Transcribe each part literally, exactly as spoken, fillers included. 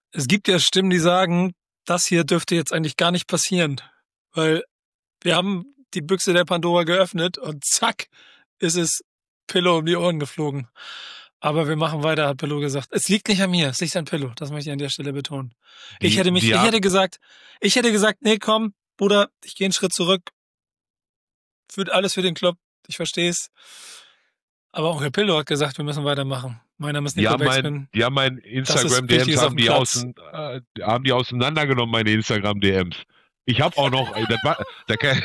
Es gibt ja Stimmen, die sagen, das hier dürfte jetzt eigentlich gar nicht passieren, weil wir haben die Büchse der Pandora geöffnet und zack, ist es Pillow um die Ohren geflogen. Aber wir machen weiter, hat Pillow gesagt. Es liegt nicht an mir, es liegt an Pillow. Das möchte ich an der Stelle betonen. Ich Die, hätte mich, die ich haben, hätte gesagt, ich hätte gesagt, nee, komm, Bruder, ich gehe einen Schritt zurück. Für alles für den Club. Ich verstehe es. Aber auch Herr Pillow hat gesagt, wir müssen weitermachen. Mein Name ist die Nico haben mein, Backspin. die haben mein Das ist Instagram-D Ms Wichtiges auf haben dem die, Platz. außen, äh, haben die auseinandergenommen, meine Instagram-D Ms. Ich habe auch noch, ey, das war, da kann,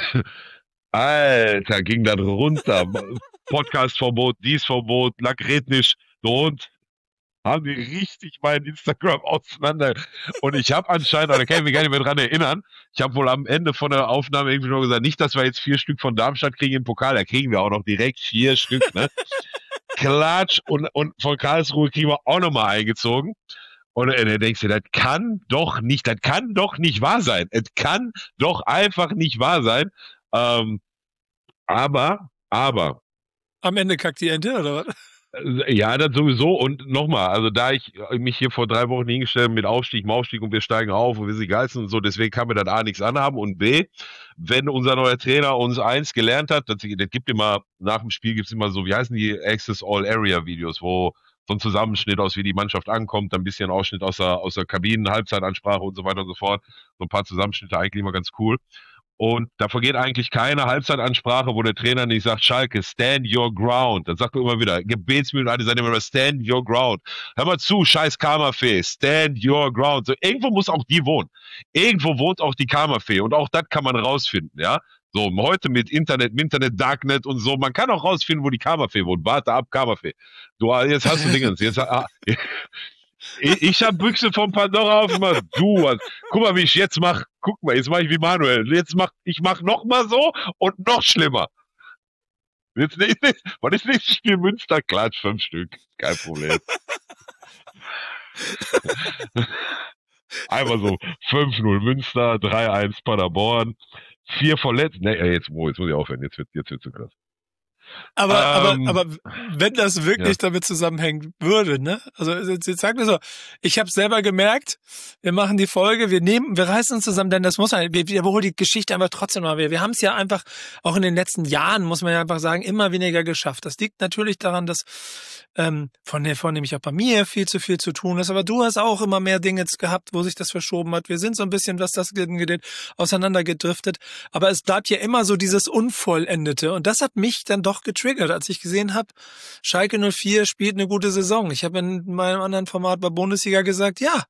Alter, ging das runter. Podcast-Verbot, dies Verbot, Lagretnisch, und haben die richtig mein Instagram auseinander. Und ich habe anscheinend, da kann ich mich gar nicht mehr dran erinnern, ich habe wohl am Ende von der Aufnahme irgendwie nur gesagt, nicht, dass wir jetzt vier Stück von Darmstadt kriegen im Pokal, da kriegen wir auch noch direkt vier Stück, ne? Klatsch, und, und von Karlsruhe kriegen wir auch nochmal eingezogen. Und äh, dann denkst du, das kann doch nicht, das kann doch nicht wahr sein. Es kann doch einfach nicht wahr sein. Ähm, aber, aber, Am Ende kackt die Ente, oder was? äh, ja, das sowieso. Und nochmal, also da ich mich hier vor drei Wochen hingestellt habe mit Aufstieg, Aufstieg und wir steigen auf und wir sind geilsten und so, deswegen kann mir das A nichts anhaben, und B, wenn unser neuer Trainer uns eins gelernt hat, das, das gibt immer, nach dem Spiel gibt's immer so, wie heißen die, Access All Area Videos, wo so ein Zusammenschnitt aus, wie die Mannschaft ankommt, dann ein bisschen Ausschnitt aus der, aus der Kabinen, Halbzeitansprache und so weiter und so fort. So ein paar Zusammenschnitte, eigentlich immer ganz cool. Und da vergeht eigentlich keine Halbzeitansprache, wo der Trainer nicht sagt, Schalke, stand your ground. Das sagt er immer wieder. Gebetsmühlen, alle sagen immer, stand your ground. Hör mal zu, scheiß Karmafee, stand your ground. So, irgendwo muss auch die wohnen. Irgendwo wohnt auch die Karmafee. Und auch das kann man rausfinden, ja. So, heute mit Internet, mit Internet, Darknet und so, man kann auch rausfinden, wo die Karmafee wohnt. Warte ab, Karmafee. Du, jetzt hast du Dingens. Jetzt, ah, ich, ich habe Büchse von Pandora aufgemacht. Du, was, guck mal, wie ich jetzt mache. Guck mal, jetzt mache ich wie Manuel. Jetzt mach ich mach noch mal so und noch schlimmer. Jetzt, was ist nächstes Spiel? Münster, Klatsch, fünf Stück. Kein Problem. Einfach so fünf null Münster, drei eins Paderborn, vier verletzt. Ne, jetzt, oh, jetzt muss ich aufhören. Jetzt wird jetzt wird zu krass. Aber, Ähm, aber, aber wenn das wirklich ja. damit zusammenhängen würde, ne? Also jetzt, jetzt sag mir so, ich habe selber gemerkt, wir machen die Folge, wir nehmen, wir reißen uns zusammen, denn das muss man, wir wiederholen die Geschichte einfach trotzdem mal wieder. Wir haben es ja einfach auch in den letzten Jahren, muss man ja einfach sagen, immer weniger geschafft. Das liegt natürlich daran, dass ähm, von der von nämlich auch bei mir viel zu viel zu tun ist, aber du hast auch immer mehr Dinge gehabt, wo sich das verschoben hat. Wir sind so ein bisschen, was das angeht, auseinandergedriftet, aber es bleibt ja immer so dieses Unvollendete, und das hat mich dann doch getriggert, als ich gesehen habe, Schalke null vier spielt eine gute Saison. Ich habe in meinem anderen Format bei Bundesliga gesagt, ja,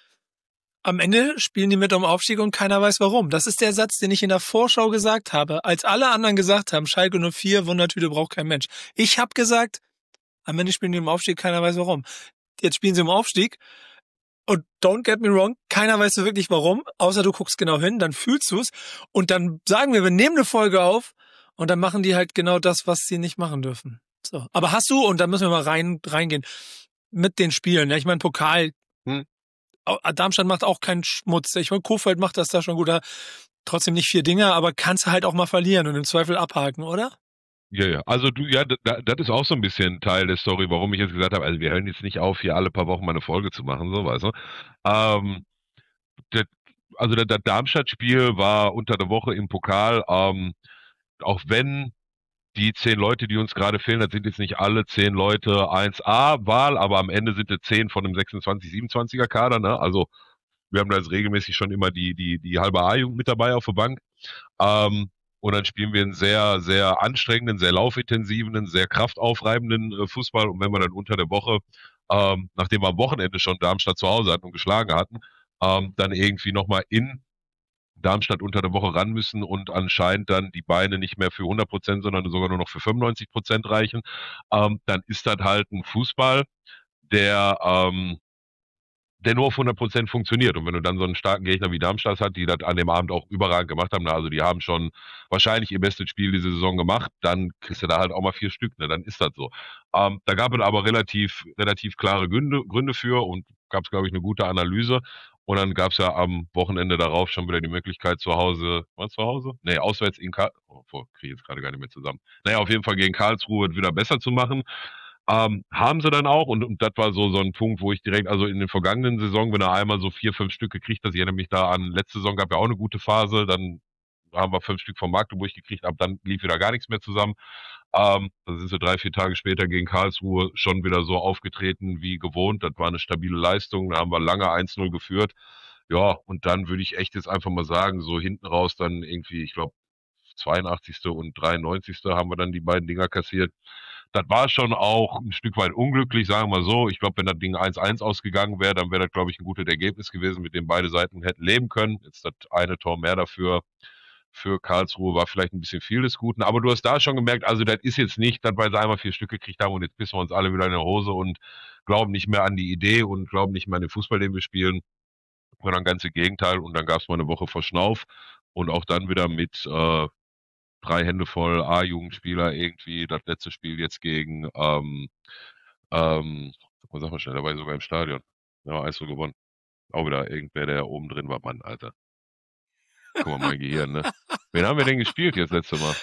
am Ende spielen die mit um Aufstieg und keiner weiß warum. Das ist der Satz, den ich in der Vorschau gesagt habe, als alle anderen gesagt haben, Schalke null vier, Wundertüte braucht kein Mensch. Ich habe gesagt, am Ende spielen die im Aufstieg, keiner weiß warum. Jetzt spielen sie im Aufstieg und don't get me wrong, keiner weiß so wirklich warum, außer du guckst genau hin, dann fühlst du es und dann sagen wir, wir nehmen eine Folge auf und dann machen die halt genau das, was sie nicht machen dürfen. So. Aber hast du, und da müssen wir mal rein reingehen, mit den Spielen, ja, ich meine Pokal, hm. Darmstadt macht auch keinen Schmutz. Ich meine, Kofeld macht das da schon gut, trotzdem nicht vier Dinger, aber kannst halt auch mal verlieren und im Zweifel abhaken, oder? Ja, ja. Also du, ja, da, das ist auch so ein bisschen Teil der Story, warum ich jetzt gesagt habe, also wir hören jetzt nicht auf, hier alle paar Wochen mal eine Folge zu machen, so, weißt du. Ähm, das, also das, das Darmstadt-Spiel war unter der Woche im Pokal, ähm, auch wenn die zehn Leute, die uns gerade fehlen, das sind jetzt nicht alle zehn Leute eins A-Wahl, aber am Ende sind es zehn von einem sechsundzwanzig, siebenundzwanziger Kader, ne? Also wir haben da jetzt regelmäßig schon immer die, die, die halbe A-Jugend mit dabei auf der Bank. Ähm, Und dann spielen wir einen sehr, sehr anstrengenden, sehr laufintensiven, sehr kraftaufreibenden äh, Fußball. Und wenn wir dann unter der Woche, ähm, nachdem wir am Wochenende schon Darmstadt zu Hause hatten und geschlagen hatten, ähm, dann irgendwie nochmal in Darmstadt unter der Woche ran müssen und anscheinend dann die Beine nicht mehr für hundert Prozent, sondern sogar nur noch für fünfundneunzig Prozent reichen, ähm, dann ist das halt ein Fußball, der ähm, der nur auf hundert Prozent funktioniert. Und wenn du dann so einen starken Gegner wie Darmstadt hast, die das an dem Abend auch überragend gemacht haben, also die haben schon wahrscheinlich ihr bestes Spiel diese Saison gemacht, dann kriegst du da halt auch mal vier Stück, ne? Dann ist das so. Ähm, da gab es aber relativ, relativ klare Gründe, Gründe für und gab es, glaube ich, eine gute Analyse. Und dann gab es ja am Wochenende darauf schon wieder die Möglichkeit zu Hause, was zu Hause? Nee, auswärts in Karlsruhe, oh, kriege ich jetzt gerade gar nicht mehr zusammen. Naja, auf jeden Fall gegen Karlsruhe wieder besser zu machen. Ähm, haben sie dann auch und, und das war so, so ein Punkt, wo ich direkt, also in den vergangenen Saison, wenn er einmal so vier, fünf Stück gekriegt hat, ich erinnere mich da an, letzte Saison gab ja auch eine gute Phase, dann haben wir fünf Stück vom Magdeburg gekriegt, ab dann lief wieder gar nichts mehr zusammen. Ähm, dann sind sie drei, vier Tage später gegen Karlsruhe schon wieder so aufgetreten wie gewohnt. Das war eine stabile Leistung. Da haben wir lange eins null geführt. Ja, und dann würde ich echt jetzt einfach mal sagen, so hinten raus dann irgendwie, ich glaube, zweiundachtzigste und dreiundneunzigste haben wir dann die beiden Dinger kassiert. Das war schon auch ein Stück weit unglücklich, sagen wir mal so. Ich glaube, wenn das Ding eins eins ausgegangen wäre, dann wäre das, glaube ich, ein gutes Ergebnis gewesen, mit dem beide Seiten hätten leben können. Jetzt das eine Tor mehr dafür für Karlsruhe war vielleicht ein bisschen viel des Guten, aber du hast da schon gemerkt, also das ist jetzt nicht, dass weil sie einmal vier Stück gekriegt haben und jetzt pissen wir uns alle wieder in der Hose und glauben nicht mehr an die Idee und glauben nicht mehr an den Fußball, den wir spielen, sondern ganz im Gegenteil. Und dann gab es mal eine Woche Verschnauf und auch dann wieder mit äh, drei Hände voll A-Jugendspieler irgendwie das letzte Spiel jetzt gegen, ähm, ähm, was sag mal schnell, da war ich sogar im Stadion. Ja, eins zu gewonnen. Auch wieder irgendwer, der oben drin war. Mann, Alter. Guck mal, mein Gehirn, ne? Wen haben wir denn gespielt jetzt letzte Mal?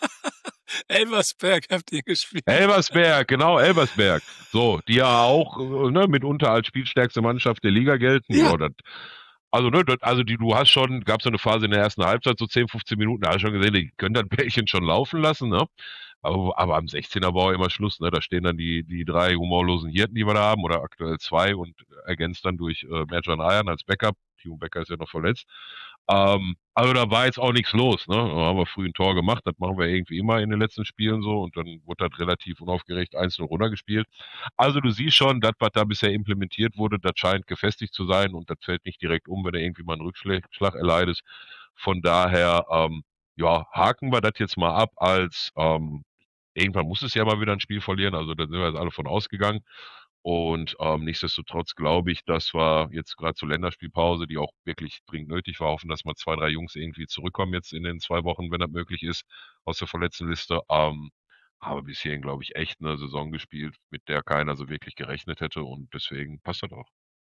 Elversberg habt ihr gespielt. Elversberg, genau, Elversberg. So, die ja auch äh, ne, mitunter als spielstärkste Mannschaft der Liga gelten. Ja. Ja, das, also, ne, das, also die, du hast schon, gab so eine Phase in der ersten Halbzeit, so zehn, fünfzehn Minuten, da hast du schon gesehen, die können das Bällchen schon laufen lassen, ne? Aber, aber am sechzehner war auch immer Schluss, ne? Da stehen dann die, die drei humorlosen Hirten, die wir da haben, oder aktuell zwei und ergänzt dann durch äh, Merjan Ayan als Backup. Timo Becker ist ja noch verletzt. Ähm, also da war jetzt auch nichts los, ne? Da haben wir früh ein Tor gemacht, das machen wir irgendwie immer in den letzten Spielen so und dann wurde das relativ unaufgeregt eins null runtergespielt. Also du siehst schon, das, was da bisher implementiert wurde, das scheint gefestigt zu sein und das fällt nicht direkt um, wenn du irgendwie mal einen Rückschlag erleidest. Von daher, ähm, ja, haken wir das jetzt mal ab als ähm, irgendwann muss es ja mal wieder ein Spiel verlieren, also da sind wir jetzt alle von ausgegangen. Und ähm, nichtsdestotrotz glaube ich, dass wir jetzt gerade zur Länderspielpause, die auch wirklich dringend nötig war, hoffen, dass mal zwei, drei Jungs irgendwie zurückkommen jetzt in den zwei Wochen, wenn das möglich ist, aus der verletzten Liste. Ähm, aber bis hierhin, glaube ich, echt eine Saison gespielt, mit der keiner so wirklich gerechnet hätte und deswegen passt das auch.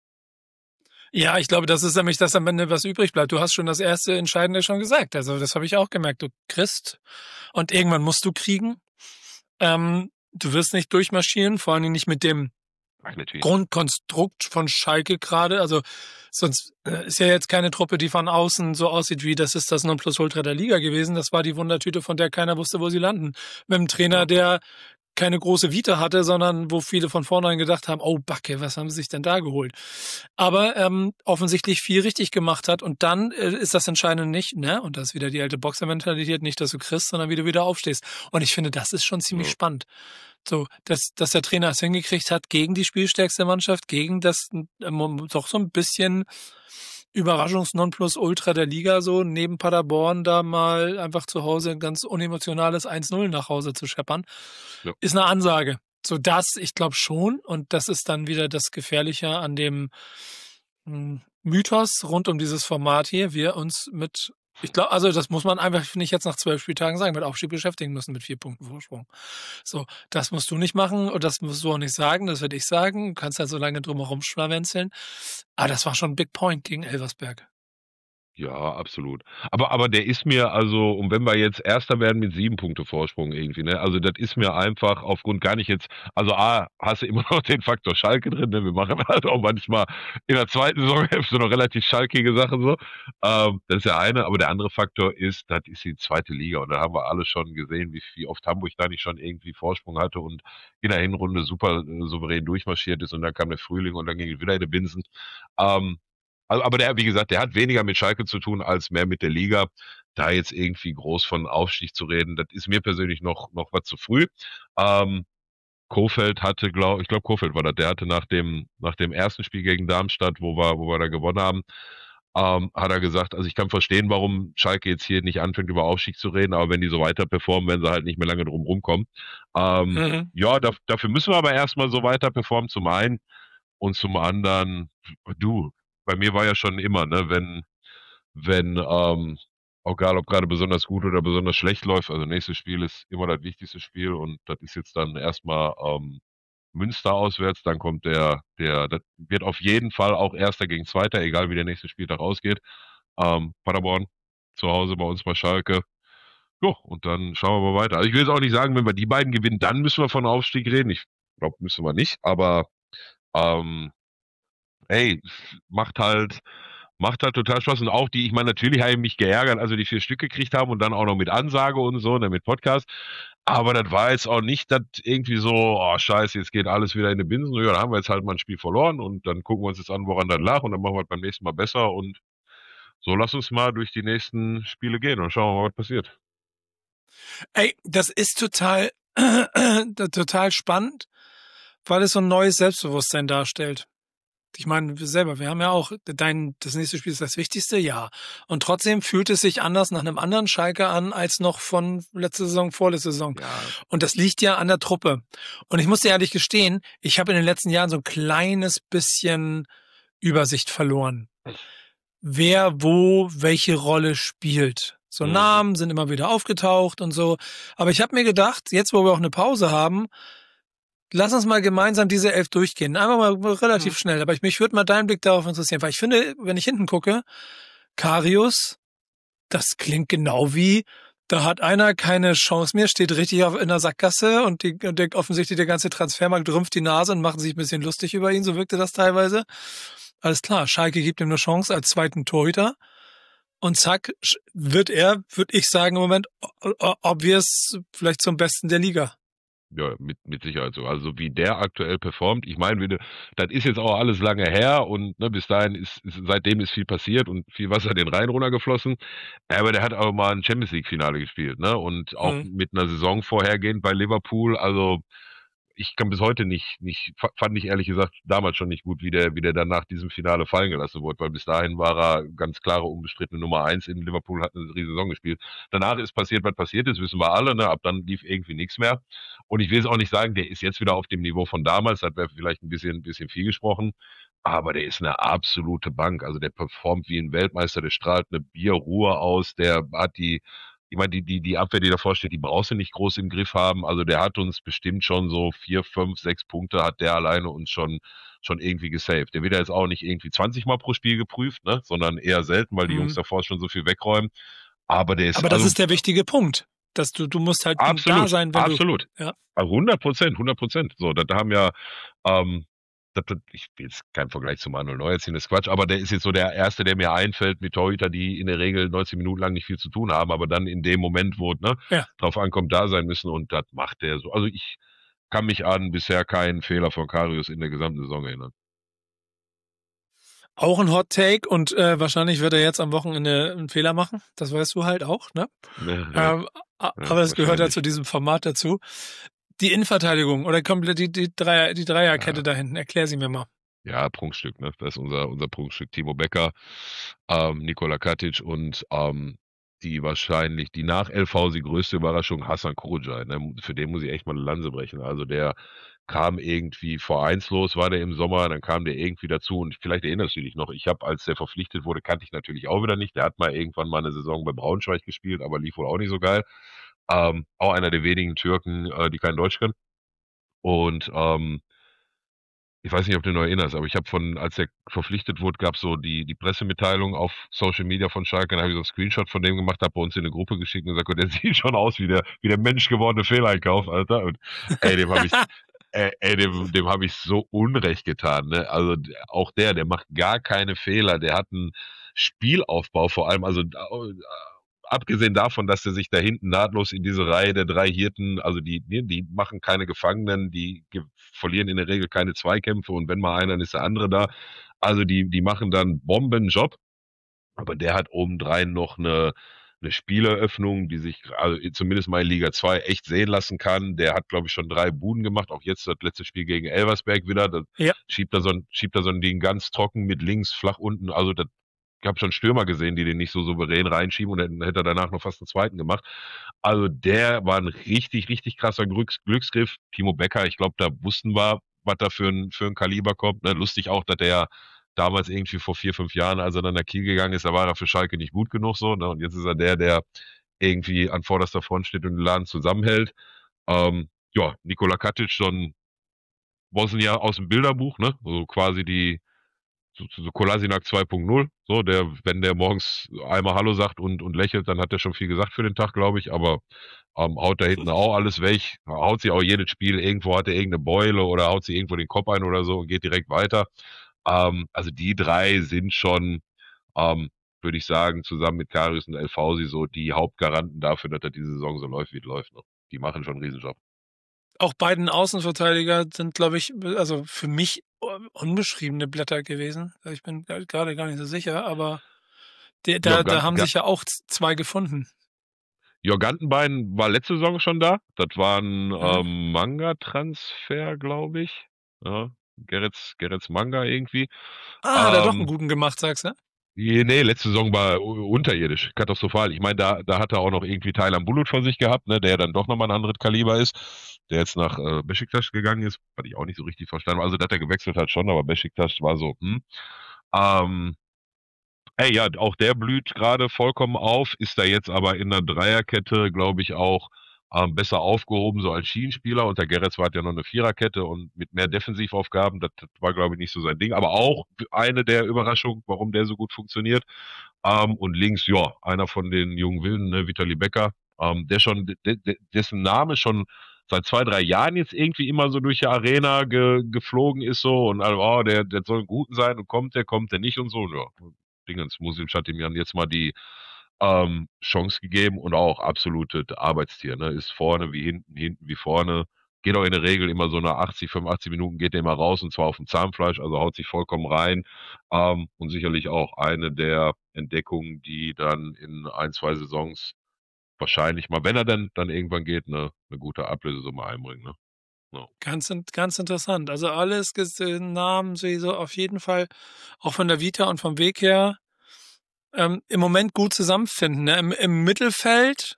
Ja, ich glaube, das ist nämlich das am Ende, was übrig bleibt. Du hast schon das erste Entscheidende schon gesagt. Also das habe ich auch gemerkt. Du kriegst und irgendwann musst du kriegen. Ähm, du wirst nicht durchmarschieren, vor allen Dingen nicht mit dem Grundkonstrukt von Schalke gerade. Also sonst äh, ist ja jetzt keine Truppe, die von außen so aussieht wie, das ist das Nonplusultra der Liga gewesen. Das war die Wundertüte, von der keiner wusste, wo sie landen. Mit einem Trainer, der keine große Vita hatte, sondern wo viele von vornherein gedacht haben, oh Backe, was haben sie sich denn da geholt? Aber ähm, offensichtlich viel richtig gemacht hat und dann äh, ist das Entscheidende nicht, ne? Und das ist wieder die alte Boxermentalität, nicht, dass du kriegst, sondern wie du wieder aufstehst. Und ich finde, das ist schon ziemlich ja. spannend. So, dass, dass der Trainer es hingekriegt hat, gegen die spielstärkste Mannschaft, gegen das ähm, doch so ein bisschen Überraschungs-Nonplus-Ultra der Liga, so neben Paderborn da mal einfach zu Hause ein ganz unemotionales eins null nach Hause zu scheppern, ja. ist eine Ansage. So das, ich glaube schon, und das ist dann wieder das Gefährliche an dem mh, Mythos rund um dieses Format hier, wir uns mit, ich glaube, also das muss man einfach, finde ich, jetzt nach zwölf Spieltagen sagen, mit Aufstieg beschäftigen müssen mit vier Punkten Vorsprung. So, das musst du nicht machen und das musst du auch nicht sagen, das würde ich sagen. Du kannst halt so lange drumherum schlawenzeln. Aber das war schon ein Big Point gegen Elversberg. Ja, absolut. Aber, aber der ist mir also, und wenn wir jetzt Erster werden mit sieben Punkte Vorsprung irgendwie, ne, also das ist mir einfach aufgrund gar nicht jetzt, also A, hast du immer noch den Faktor Schalke drin, ne, wir machen halt auch manchmal in der zweiten Saisonhälfte noch relativ schalkige Sachen so, ähm, das ist der eine, aber der andere Faktor ist, das ist die zweite Liga und da haben wir alle schon gesehen, wie, wie oft Hamburg da nicht schon irgendwie Vorsprung hatte und in der Hinrunde super äh, souverän durchmarschiert ist und dann kam der Frühling und dann ging es wieder in die Binsen. Ähm, Also, aber der, wie gesagt, der hat weniger mit Schalke zu tun als mehr mit der Liga. Da jetzt irgendwie groß von Aufstieg zu reden, das ist mir persönlich noch, noch was zu früh. Ähm, Kofeld hatte, glaube ich, glaube Kofeld war das, der hatte nach dem, nach dem ersten Spiel gegen Darmstadt, wo wir, wo wir da gewonnen haben, ähm, hat er gesagt, also ich kann verstehen, warum Schalke jetzt hier nicht anfängt, über Aufstieg zu reden, aber wenn die so weiter performen, werden sie halt nicht mehr lange drum rumkommen. Ähm, mhm. Ja, da, dafür müssen wir aber erstmal so weiter performen, zum einen. Und zum anderen, du, bei mir war ja schon immer, ne, wenn, wenn, ähm, auch egal, ob gerade besonders gut oder besonders schlecht läuft, also nächstes Spiel ist immer das wichtigste Spiel und das ist jetzt dann erstmal ähm, Münster auswärts, dann kommt der, der, das wird auf jeden Fall auch Erster gegen Zweiter, egal wie der nächste Spieltag ausgeht. Ähm, Paderborn zu Hause bei uns bei Schalke. Ja, und dann schauen wir mal weiter. Also ich will jetzt auch nicht sagen, wenn wir die beiden gewinnen, dann müssen wir von Aufstieg reden. Ich glaube, müssen wir nicht, aber ähm, ey, macht halt, macht halt total Spaß. Und auch die, ich meine, natürlich habe ich mich geärgert, als wir die vier Stück gekriegt haben und dann auch noch mit Ansage und so, ne, mit Podcast. Aber das war jetzt auch nicht, dass irgendwie so, oh scheiße, jetzt geht alles wieder in die Binsen. Ja, da haben wir jetzt halt mal ein Spiel verloren und dann gucken wir uns jetzt an, woran das lag und dann machen wir es beim nächsten Mal besser und so lass uns mal durch die nächsten Spiele gehen und schauen wir mal, was passiert. Ey, das ist total, total spannend, weil es so ein neues Selbstbewusstsein darstellt. Ich meine, wir selber, wir haben ja auch, dein, das nächste Spiel ist das Wichtigste, ja. Und trotzdem fühlt es sich anders nach einem anderen Schalke an, als noch von letzter Saison, vorletzte Saison. Ja, Und das liegt ja an der Truppe. Und ich muss dir ehrlich gestehen, ich habe in den letzten Jahren so ein kleines bisschen Übersicht verloren. Wer wo welche Rolle spielt. So mhm. Namen sind immer wieder aufgetaucht und so. Aber ich habe mir gedacht, jetzt wo wir auch eine Pause haben, lass uns mal gemeinsam diese elf durchgehen. Einfach mal relativ Mhm. schnell. Aber ich, mich würde mal deinen Blick darauf interessieren. Weil ich finde, wenn ich hinten gucke, Karius, das klingt genau wie, da hat einer keine Chance mehr, steht richtig auf, in der Sackgasse und, die, und der, offensichtlich der ganze Transfermarkt rümpft die Nase und machen sich ein bisschen lustig über ihn. So wirkte das teilweise. Alles klar, Schalke gibt ihm eine Chance als zweiten Torhüter. Und zack, wird er, würde ich sagen, im Moment obvious vielleicht zum Besten der Liga. Ja, mit, mit Sicherheit so. Also wie der aktuell performt, ich meine, wie das ist jetzt auch alles lange her und ne, bis dahin ist, ist, seitdem ist viel passiert und viel Wasser den Rhein runtergeflossen. Aber der hat auch mal ein Champions League-Finale gespielt, ne? Und auch Mhm. mit einer Saison vorhergehend bei Liverpool. Also ich kann bis heute nicht, nicht, fand ich ehrlich gesagt damals schon nicht gut, wie der, wie der dann nach diesem Finale fallen gelassen wurde, weil bis dahin war er ganz klare, unbestrittene Nummer eins in Liverpool, hat eine riesige Saison gespielt. Danach ist passiert, was passiert ist, wissen wir alle, ne? Ab dann lief irgendwie nichts mehr. Und ich will es auch nicht sagen, der ist jetzt wieder auf dem Niveau von damals, das wäre vielleicht ein bisschen, ein bisschen viel gesprochen, aber der ist eine absolute Bank. Also der performt wie ein Weltmeister, der strahlt eine Bierruhe aus, der hat die, ich meine, die, die, die Abwehr, die davor steht, die brauchst du nicht groß im Griff haben. Also der hat uns bestimmt schon so vier, fünf, sechs Punkte hat der alleine uns schon, schon irgendwie gesaved. Der wird ja jetzt auch nicht irgendwie zwanzig Mal pro Spiel geprüft, ne, sondern eher selten, weil die Jungs Mhm. davor schon so viel wegräumen. Aber der ist, Aber das also ist der wichtige Punkt, dass du, du musst halt da absolut, sein, wenn du, absolut. ja. Also hundert Prozent, hundert Prozent. So, da, da haben ja, ähm, das, das, ich will jetzt keinen Vergleich zu Manuel Neuer ziehen, das ist Quatsch, aber der ist jetzt so der Erste, der mir einfällt mit Torhüter, die in der Regel neunzig Minuten lang nicht viel zu tun haben, aber dann in dem Moment, wo ne, Ja. drauf ankommt, da sein müssen und das macht der so. Also ich kann mich an bisher keinen Fehler von Karius in der gesamten Saison erinnern. Auch ein Hot Take und äh, wahrscheinlich wird er jetzt am Wochenende einen Fehler machen. Das weißt du halt auch, ne? Ja, ja, Ähm, a- ja, aber es gehört ja zu wahrscheinlich. diesem Format dazu. Die Innenverteidigung oder komplett die, die, Dreier, die Dreierkette Ja, da hinten, erklär sie mir mal. ja, Prunkstück, ne? Das ist unser, unser Prunkstück. Timo Becker, ähm, Nikola Katic und ähm, die wahrscheinlich, die nach L V die größte Überraschung, Hassan Kurulay. Ne? Für den muss ich echt mal eine Lanze brechen. Also der kam irgendwie vereinslos, war der im Sommer, dann kam der irgendwie dazu und vielleicht erinnerst du dich noch, ich habe, als der verpflichtet wurde, kannte ich natürlich auch wieder nicht. Der hat mal irgendwann mal eine Saison bei Braunschweig gespielt, aber lief wohl auch nicht so geil. Ähm, auch einer der wenigen Türken, äh, die kein Deutsch können. Und ähm, ich weiß nicht, ob du dich noch erinnerst, aber ich habe von, als er verpflichtet wurde, gab es so die, die Pressemitteilung auf Social Media von Schalke, dann habe ich so einen Screenshot von dem gemacht, habe bei uns in eine Gruppe geschickt und gesagt, oh, der sieht schon aus wie der, wie der menschgewordene Fehleinkauf, Alter. Und ey, dem habe ich, ey, ey, dem, dem habe ich so Unrecht getan, ne? Also d- auch der, der macht gar keine Fehler, der hat einen Spielaufbau vor allem, also äh, abgesehen davon, dass er sich da hinten nahtlos in diese Reihe der drei Hirten, also die, die die machen keine Gefangenen, die ge verlieren in der Regel keine Zweikämpfe und wenn mal einer, dann ist der andere da. Also die, die machen dann Bombenjob, aber der hat obendrein noch eine, eine Spieleröffnung, die sich also zumindest mal in Liga zwei echt sehen lassen kann. Der hat, glaube ich, schon drei Buden gemacht, auch jetzt das letzte Spiel gegen Elversberg wieder. Da Ja. schiebt er so ein, schiebt er so ein Ding ganz trocken mit links, flach unten. Also das, ich habe schon Stürmer gesehen, die den nicht so souverän reinschieben und dann hätte er danach noch fast einen zweiten gemacht. Also der war ein richtig, richtig krasser Glücks Glücksgriff. Timo Becker, ich glaube, da wussten wir, was da für ein, für ein Kaliber kommt. Ne? Lustig auch, dass der damals irgendwie vor vier, fünf Jahren, als er dann nach Kiel gegangen ist, da war er für Schalke nicht gut genug so. Ne? Und jetzt ist er der, der irgendwie an vorderster Front steht und den Laden zusammenhält. Ähm, ja, Nikola Katic, so ein Bosnier aus dem Bilderbuch, ne? Also quasi die so, so Kolasinac zwei Punkt null, so, der, wenn der morgens einmal Hallo sagt und, und lächelt, dann hat er schon viel gesagt für den Tag, glaube ich, aber ähm, haut da hinten auch alles weg, haut sich auch jedes Spiel, irgendwo hat er irgendeine Beule oder haut sich irgendwo den Kopf ein oder so und geht direkt weiter. Ähm, also die drei sind schon, ähm, würde ich sagen, zusammen mit Karius und El Fausi so die Hauptgaranten dafür, dass das diese Saison so läuft, wie es läuft. Ne? Die machen schon einen Riesenjob. Auch beiden Außenverteidiger sind, glaube ich, also für mich unbeschriebene Blätter gewesen. Ich bin gerade gar nicht so sicher, aber der, Ja, da, da Gan haben Ga sich ja auch z- zwei gefunden. ja, Gantenbein war letzte Saison schon da. Das war ein Ja. ähm, Manga-Transfer, glaube ich. Ja, Gerrits, Gerrits Manga irgendwie. Ah, hat er doch einen Ähm, guten gemacht, sagst du? je- nee, letzte Saison war u- unterirdisch, katastrophal. Ich meine, da, da hat er auch noch irgendwie Taylan Bulut vor sich gehabt, ne, der dann doch nochmal ein anderes Kaliber ist, der jetzt nach äh, Beşiktaş gegangen ist, was ich auch nicht so richtig verstanden habe. Also, dass er gewechselt hat schon, aber Beşiktaş war so, hm. Ähm, Ey, ja, auch der blüht gerade vollkommen auf, ist da jetzt aber in der Dreierkette, glaube ich, auch ähm, besser aufgehoben, so als Schienenspieler. Unter Gerrits war es ja noch eine Viererkette und mit mehr Defensivaufgaben, das, das war, glaube ich, nicht so sein Ding. Aber auch eine der Überraschungen, warum der so gut funktioniert. Ähm, und links, ja, einer von den jungen Wilden, ne, Vitali Becker, ähm, der schon, de, de, dessen Name schon seit zwei, drei Jahren jetzt irgendwie immer so durch die Arena ge, geflogen ist so und also, oh, der, der soll ein Guten sein und kommt der, kommt der nicht und so. Ja, Dingens, Musim hat ihm dann jetzt mal die ähm, Chance gegeben und auch absolute Arbeitstier. Ne? Ist vorne wie hinten, hinten wie vorne. Geht auch in der Regel immer so nach achtzig, fünfundachtzig Minuten geht er immer raus und zwar auf dem Zahnfleisch, also haut sich vollkommen rein. Ähm, und sicherlich auch eine der Entdeckungen, die dann in ein, zwei Saisons wahrscheinlich mal, wenn er dann, dann irgendwann geht, eine, eine gute Ablösesumme einbringen. Ne? Ja. Ganz, in- ganz interessant. Also alles ges- äh, Namen sowieso auf jeden Fall, auch von der Vita und vom Weg her, ähm, im Moment gut zusammenfinden. Ne? Im, Im Mittelfeld,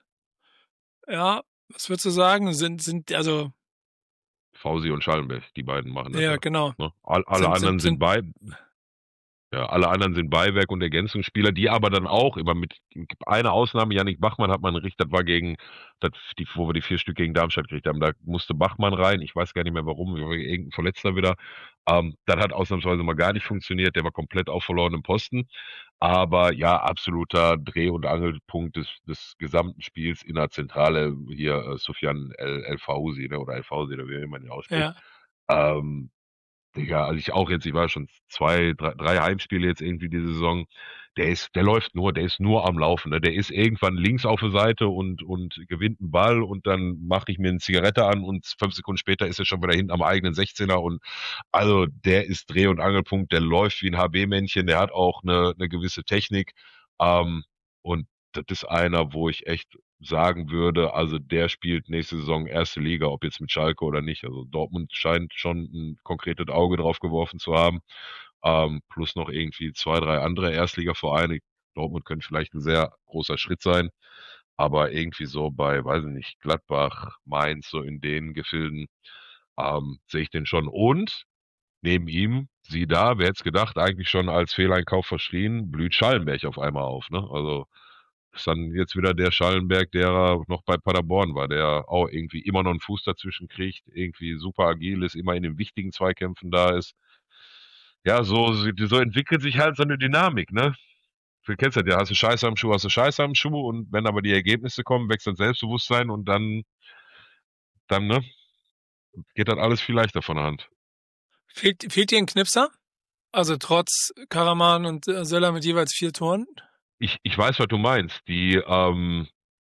ja, was würdest du sagen, sind, sind, also, Fausi und Schallenberg, die beiden machen das ja, da. genau, Ne? All, alle sind, anderen sind, sind sind, bei, Ja, alle anderen sind Beiwerk und Ergänzungsspieler, die aber dann auch immer mit gibt eine Ausnahme, Yannick Bachmann hat man richtig, das war gegen, das, die, wo wir die vier Stück gegen Darmstadt gekriegt haben, da musste Bachmann rein, ich weiß gar nicht mehr warum, irgendein Verletzter wieder. Ähm, das hat ausnahmsweise mal gar nicht funktioniert, der war komplett auf verlorenem Posten. Aber ja, absoluter Dreh- und Angelpunkt des, des gesamten Spiels in der Zentrale hier äh, Sufjan El, El Fauzi, ne, oder El Fauzi, oder wie man ihn ausspricht. ja, Ähm, Digga, also ich auch jetzt, ich war schon zwei, drei, drei Heimspiele jetzt irgendwie diese Saison. Der ist, der läuft nur, der ist nur am Laufen. Ne? Der ist irgendwann links auf der Seite und, und gewinnt einen Ball und dann mache ich mir eine Zigarette an und fünf Sekunden später ist er schon wieder hinten am eigenen sechzehner und also der ist Dreh- und Angelpunkt, der läuft wie ein H B-Männchen, der hat auch eine, eine gewisse Technik. Ähm, und das ist einer, wo ich echt sagen würde, also der spielt nächste Saison erste Liga, ob jetzt mit Schalke oder nicht. Also Dortmund scheint schon ein konkretes Auge drauf geworfen zu haben. Ähm, plus noch irgendwie zwei, drei andere Erstligavereine. Dortmund könnte vielleicht ein sehr großer Schritt sein. Aber irgendwie so bei, weiß ich nicht, Gladbach, Mainz, so in den Gefilden, ähm, sehe ich den schon. Und neben ihm, sieh da, wer hätte es gedacht, eigentlich schon als Fehleinkauf verschrien, blüht Schallenberg auf einmal auf. Ne? Also ist dann jetzt wieder der Schallenberg, der noch bei Paderborn war, der auch irgendwie immer noch einen Fuß dazwischen kriegt, irgendwie super agil ist, immer in den wichtigen Zweikämpfen da ist. Ja, so, so entwickelt sich halt so eine Dynamik, ne? Du kennst das ja, hast du Scheiße am Schuh, hast du Scheiße am Schuh und wenn aber die Ergebnisse kommen, wächst das Selbstbewusstsein und dann, dann, ne, geht das alles viel leichter von der Hand. fehlt, fehlt dir ein Knipser? Also trotz Karaman und äh, Söller mit jeweils vier Toren? Ich, ich weiß, was du meinst. Die, ähm,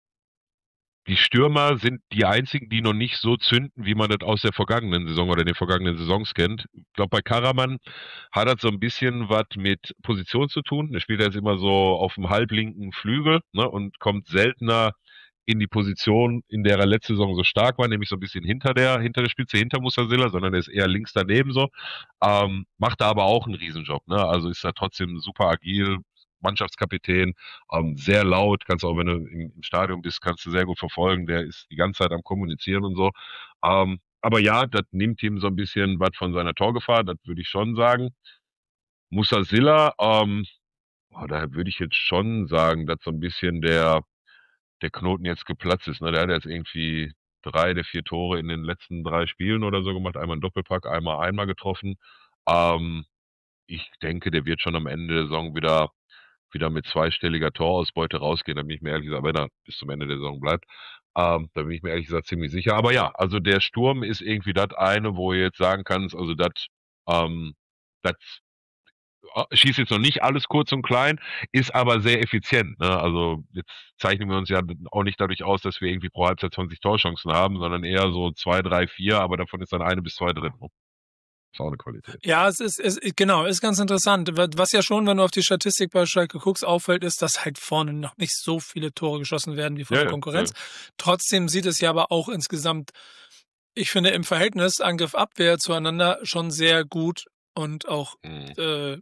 Die Stürmer sind die einzigen, die noch nicht so zünden, wie man das aus der vergangenen Saison oder den vergangenen Saisons kennt. Ich glaube, bei Karaman hat das so ein bisschen was mit Position zu tun. Der spielt jetzt immer so auf dem halblinken Flügel, ne, und kommt seltener in die Position, in der er letzte Saison so stark war, nämlich so ein bisschen hinter der, hinter der Spitze, hinter Musasilla, sondern er ist eher links daneben so. Ähm, macht da aber auch einen Riesenjob, ne? Also ist er trotzdem super agil, Mannschaftskapitän, ähm, sehr laut, kannst auch, wenn du im, im Stadion bist, kannst du sehr gut verfolgen. Der ist die ganze Zeit am Kommunizieren und so. Ähm, aber ja, das nimmt ihm so ein bisschen was von seiner Torgefahr, das würde ich schon sagen. Musa Silla, ähm, boah, da würde ich jetzt schon sagen, dass so ein bisschen der, der Knoten jetzt geplatzt ist. Ne? Der hat jetzt irgendwie drei der vier Tore in den letzten drei Spielen oder so gemacht. Einmal einen Doppelpack, einmal einmal getroffen. Ähm, ich denke, der wird schon am Ende der Saison wieder, wieder mit zweistelliger Torausbeute rausgehen. Da bin ich mir ehrlich gesagt, wenn er bis zum Ende der Saison bleibt, ähm, da bin ich mir ehrlich gesagt ziemlich sicher. Aber ja, also der Sturm ist irgendwie das eine, wo ihr jetzt sagen kannst, also das, ähm, das schießt jetzt noch nicht alles kurz und klein, ist aber sehr effizient. Ne? Also jetzt zeichnen wir uns ja auch nicht dadurch aus, dass wir irgendwie pro Halbzeit zwanzig Torchancen haben, sondern eher so zwei, drei, vier, aber davon ist dann eine bis zwei drin. Ne? Ist auch eine Qualität. Ja, es ist, es, genau, ist ganz interessant. Was ja schon, wenn du auf die Statistik bei Schalke guckst, auffällt, ist, dass halt vorne noch nicht so viele Tore geschossen werden wie von Ja, der ja, Konkurrenz. ja. Trotzdem sieht es ja aber auch insgesamt, ich finde, im Verhältnis Angriff-Abwehr zueinander schon sehr gut und auch, Mhm. äh,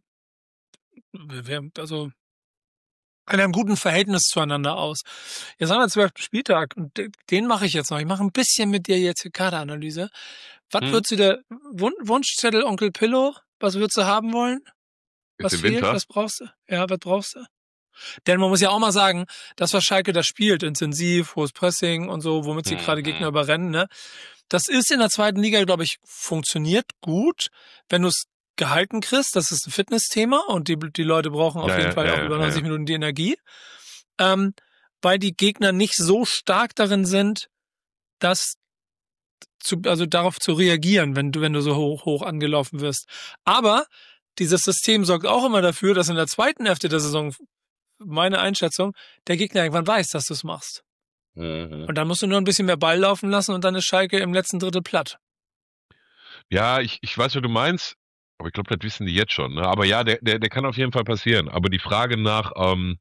also in einem guten Verhältnis zueinander aus. Jetzt haben wir zwölften Spieltag und den mache ich jetzt noch. Ich mache ein bisschen mit dir jetzt die Kaderanalyse. Was Mhm. würdest du der Wun Wunschzettel Onkel Pillow? Was würdest du haben wollen? Ist Was im fehlt? Winter. Was brauchst du? Ja, was brauchst du? Denn man muss ja auch mal sagen, das, was Schalke da spielt, intensiv, hohes Pressing und so, womit sie gerade Gegner Mhm. überrennen, ne? Das ist in der zweiten Liga, glaube ich, funktioniert gut, wenn du es gehalten kriegst. Das ist ein Fitnessthema und die, die Leute brauchen auf Ja, jeden ja, Fall ja, auch ja, über ja, neunzig ja. Minuten die Energie. Ähm, weil die Gegner nicht so stark darin sind, das zu, also darauf zu reagieren, wenn du, wenn du so hoch, hoch angelaufen wirst. Aber dieses System sorgt auch immer dafür, dass in der zweiten Hälfte der Saison, meine Einschätzung, der Gegner irgendwann weiß, dass du es machst. Mhm. Und dann musst du nur ein bisschen mehr Ball laufen lassen und dann ist Schalke im letzten Drittel platt. Ja, ich, ich weiß, was du meinst, aber ich glaube, das wissen die jetzt schon. Ne? Aber ja, der, der, der kann auf jeden Fall passieren. Aber die Frage nach ähm,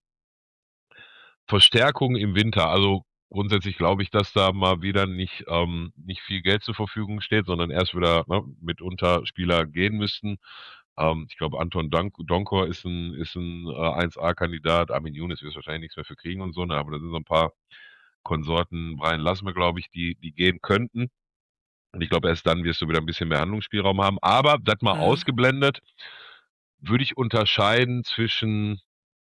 Verstärkung im Winter, also grundsätzlich glaube ich, dass da mal wieder nicht, ähm, nicht viel Geld zur Verfügung steht, sondern erst wieder ne, mitunter Spieler gehen müssten. Ähm, ich glaube, Anton Dank Donkor ist ein, ist ein äh, eins A-Kandidat, Armin Younes wird wahrscheinlich nichts mehr für kriegen und so, ne? Aber da sind so ein paar Konsorten, Brian Lassme, glaube ich, die, die gehen könnten. Und ich glaube, erst dann wirst du wieder ein bisschen mehr Handlungsspielraum haben. Aber das mal Mhm. ausgeblendet, würde ich unterscheiden zwischen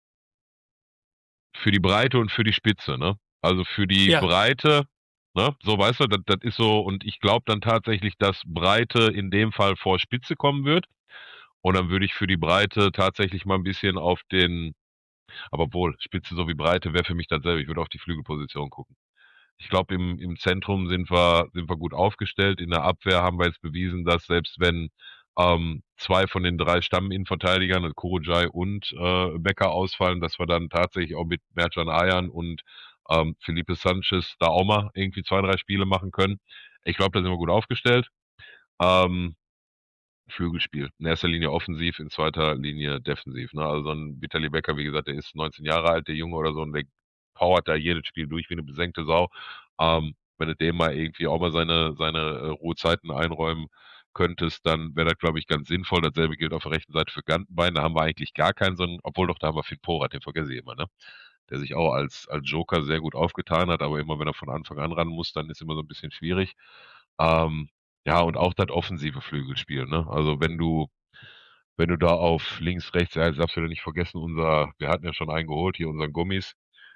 für die Breite und für die Spitze, ne? Also für die Ja. Breite, ne? So weißt du, das, das ist so, und ich glaube dann tatsächlich, dass Breite in dem Fall vor Spitze kommen wird. Und dann würde ich für die Breite tatsächlich mal ein bisschen auf den, aber obwohl, Spitze sowie Breite wäre für mich dasselbe. Ich würde auf die Flügelposition gucken. Ich glaube, im, im Zentrum sind wir, sind wir gut aufgestellt. In der Abwehr haben wir jetzt bewiesen, dass selbst wenn ähm, zwei von den drei Stamminnenverteidigern, also Kurujai und äh, Becker ausfallen, dass wir dann tatsächlich auch mit Mercan Ayan und ähm, Felipe Sanchez da auch mal irgendwie zwei, drei Spiele machen können. Ich glaube, da sind wir gut aufgestellt. Ähm, Flügelspiel. In erster Linie offensiv, in zweiter Linie defensiv. Ne? Also so ein Vitali Becker, wie gesagt, der ist neunzehn Jahre alt, der Junge oder so, und der powert da jedes Spiel durch wie eine besenkte Sau. Ähm, wenn du dem mal irgendwie auch mal seine, seine äh, Ruhezeiten einräumen könntest, dann wäre das, glaube ich, ganz sinnvoll. Dasselbe gilt auf der rechten Seite für Gantenbein. Da haben wir eigentlich gar keinen, so einen, obwohl doch, da haben wir Finn Porat, den vergesse ich immer, ne? Der sich auch als, als Joker sehr gut aufgetan hat, aber immer wenn er von Anfang an ran muss, dann ist immer so ein bisschen schwierig. Ähm, ja, und auch das offensive Flügelspiel, ne? Also wenn du, wenn du da auf links, rechts, ja, jetzt darfst du ja nicht vergessen, unser, wir hatten ja schon einen geholt, hier unseren Gummis,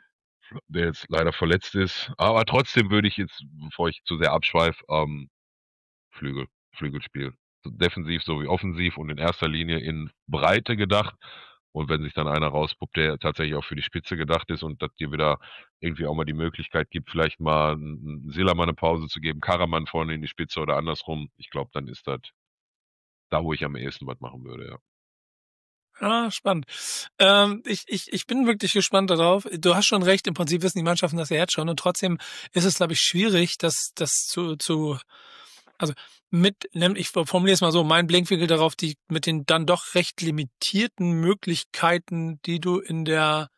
der jetzt leider verletzt ist. Aber trotzdem würde ich jetzt, bevor ich zu sehr abschweife, ähm, Flügel, Flügelspiel. So defensiv sowie offensiv und in erster Linie in Breite gedacht. Und wenn sich dann einer rauspuppt, der tatsächlich auch für die Spitze gedacht ist und das dir wieder irgendwie auch mal die Möglichkeit gibt, vielleicht mal einen Sillermann eine Pause zu geben, Karaman vorne in die Spitze oder andersrum, ich glaube, dann ist das da, wo ich am ehesten was machen würde, ja. Ah, spannend. Ähm, ich, ich, ich bin wirklich gespannt darauf. Du hast schon recht, im Prinzip wissen die Mannschaften das ja jetzt schon und trotzdem ist es, glaube ich, schwierig, das, das zu, zu, also mit, ich formuliere es mal so, mein Blickwinkel darauf, die mit den dann doch recht limitierten Möglichkeiten, die du in der,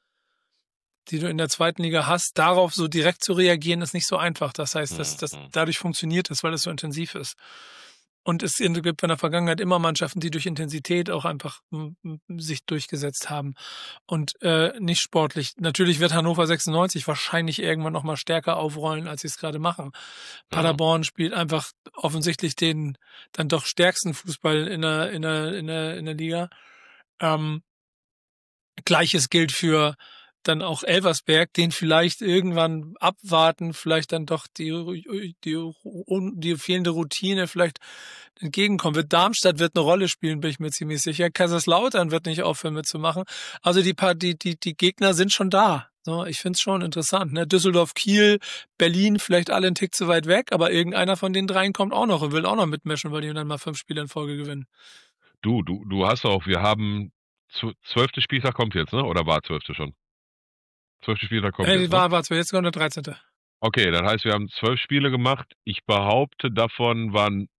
die du in der zweiten Liga hast, darauf so direkt zu reagieren, ist nicht so einfach. Das heißt, dass das Mhm. dadurch funktioniert es, weil es so intensiv ist. Und es gibt in der Vergangenheit immer Mannschaften, die durch Intensität auch einfach m, m, sich durchgesetzt haben und äh, nicht sportlich. Natürlich wird Hannover sechsundneunzig wahrscheinlich irgendwann noch mal stärker aufrollen, als sie es gerade machen. Mhm. Paderborn spielt einfach offensichtlich den dann doch stärksten Fußball in der in der in der in der Liga. Ähm, Gleiches gilt für dann auch Elversberg, den vielleicht irgendwann abwarten, vielleicht dann doch die, die, die fehlende Routine vielleicht entgegenkommen wird. Darmstadt wird eine Rolle spielen, bin ich mir ziemlich sicher. Kaiserslautern wird nicht aufhören mitzumachen. Also die paar, die, die, die Gegner sind schon da. So, ich finde es schon interessant. Ne? Düsseldorf, Kiel, Berlin, vielleicht alle einen Tick zu weit weg, aber irgendeiner von den dreien kommt auch noch und will auch noch mitmischen, weil die dann mal fünf Spiele in Folge gewinnen. Du, du, du hast auch, wir haben zwölfte Spieltag kommt jetzt, ne? Oder war zwölfte schon? Zwölfte Spieltag kommt Äh, jetzt, war, ne? war zwar jetzt noch der dreizehnte. Okay, das heißt, wir haben zwölf Spiele gemacht. Ich behaupte, davon waren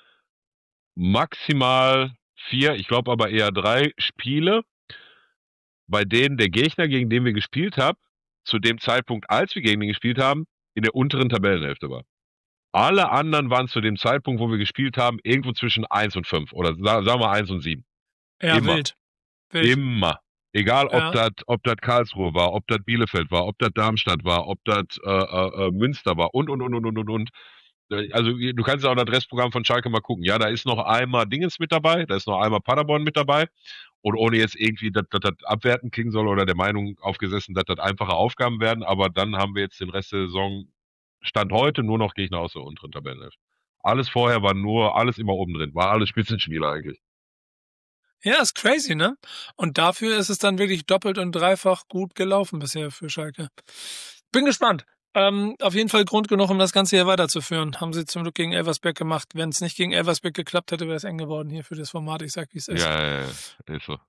maximal vier, ich glaube aber eher drei Spiele, bei denen der Gegner, gegen den wir gespielt haben, zu dem Zeitpunkt, als wir gegen ihn gespielt haben, in der unteren Tabellenhälfte war. Alle anderen waren zu dem Zeitpunkt, wo wir gespielt haben, irgendwo zwischen eins und fünf oder sagen wir eins und sieben. Ja, Immer. wild. wild. Immer. Egal, ob Ja. das ob das Karlsruhe war, ob das Bielefeld war, ob das Darmstadt war, ob das äh, äh, Münster war und, und, und, und, und, und, und. Also du kannst ja auch das Restprogramm von Schalke mal gucken. Ja, da ist noch einmal Dingens mit dabei, da ist noch einmal Paderborn mit dabei. Und ohne jetzt irgendwie, dass das abwerten klingen soll oder der Meinung aufgesessen, dass das einfache Aufgaben werden, aber dann haben wir jetzt den Rest der Saison, Stand heute, nur noch Gegner aus der unteren Tabellenhälfte. Alles vorher war nur, alles immer oben drin, war alles Spitzenspieler eigentlich. Ja, ist crazy, ne? Und dafür ist es dann wirklich doppelt und dreifach gut gelaufen bisher für Schalke. Bin gespannt. Ähm, auf jeden Fall Grund genug, um das Ganze hier weiterzuführen. Haben sie zum Glück gegen Elversberg gemacht. Wenn es nicht gegen Elversberg geklappt hätte, wäre es eng geworden hier für das Format. Ich sag, wie es ist. Ja, ja, ja, ist so.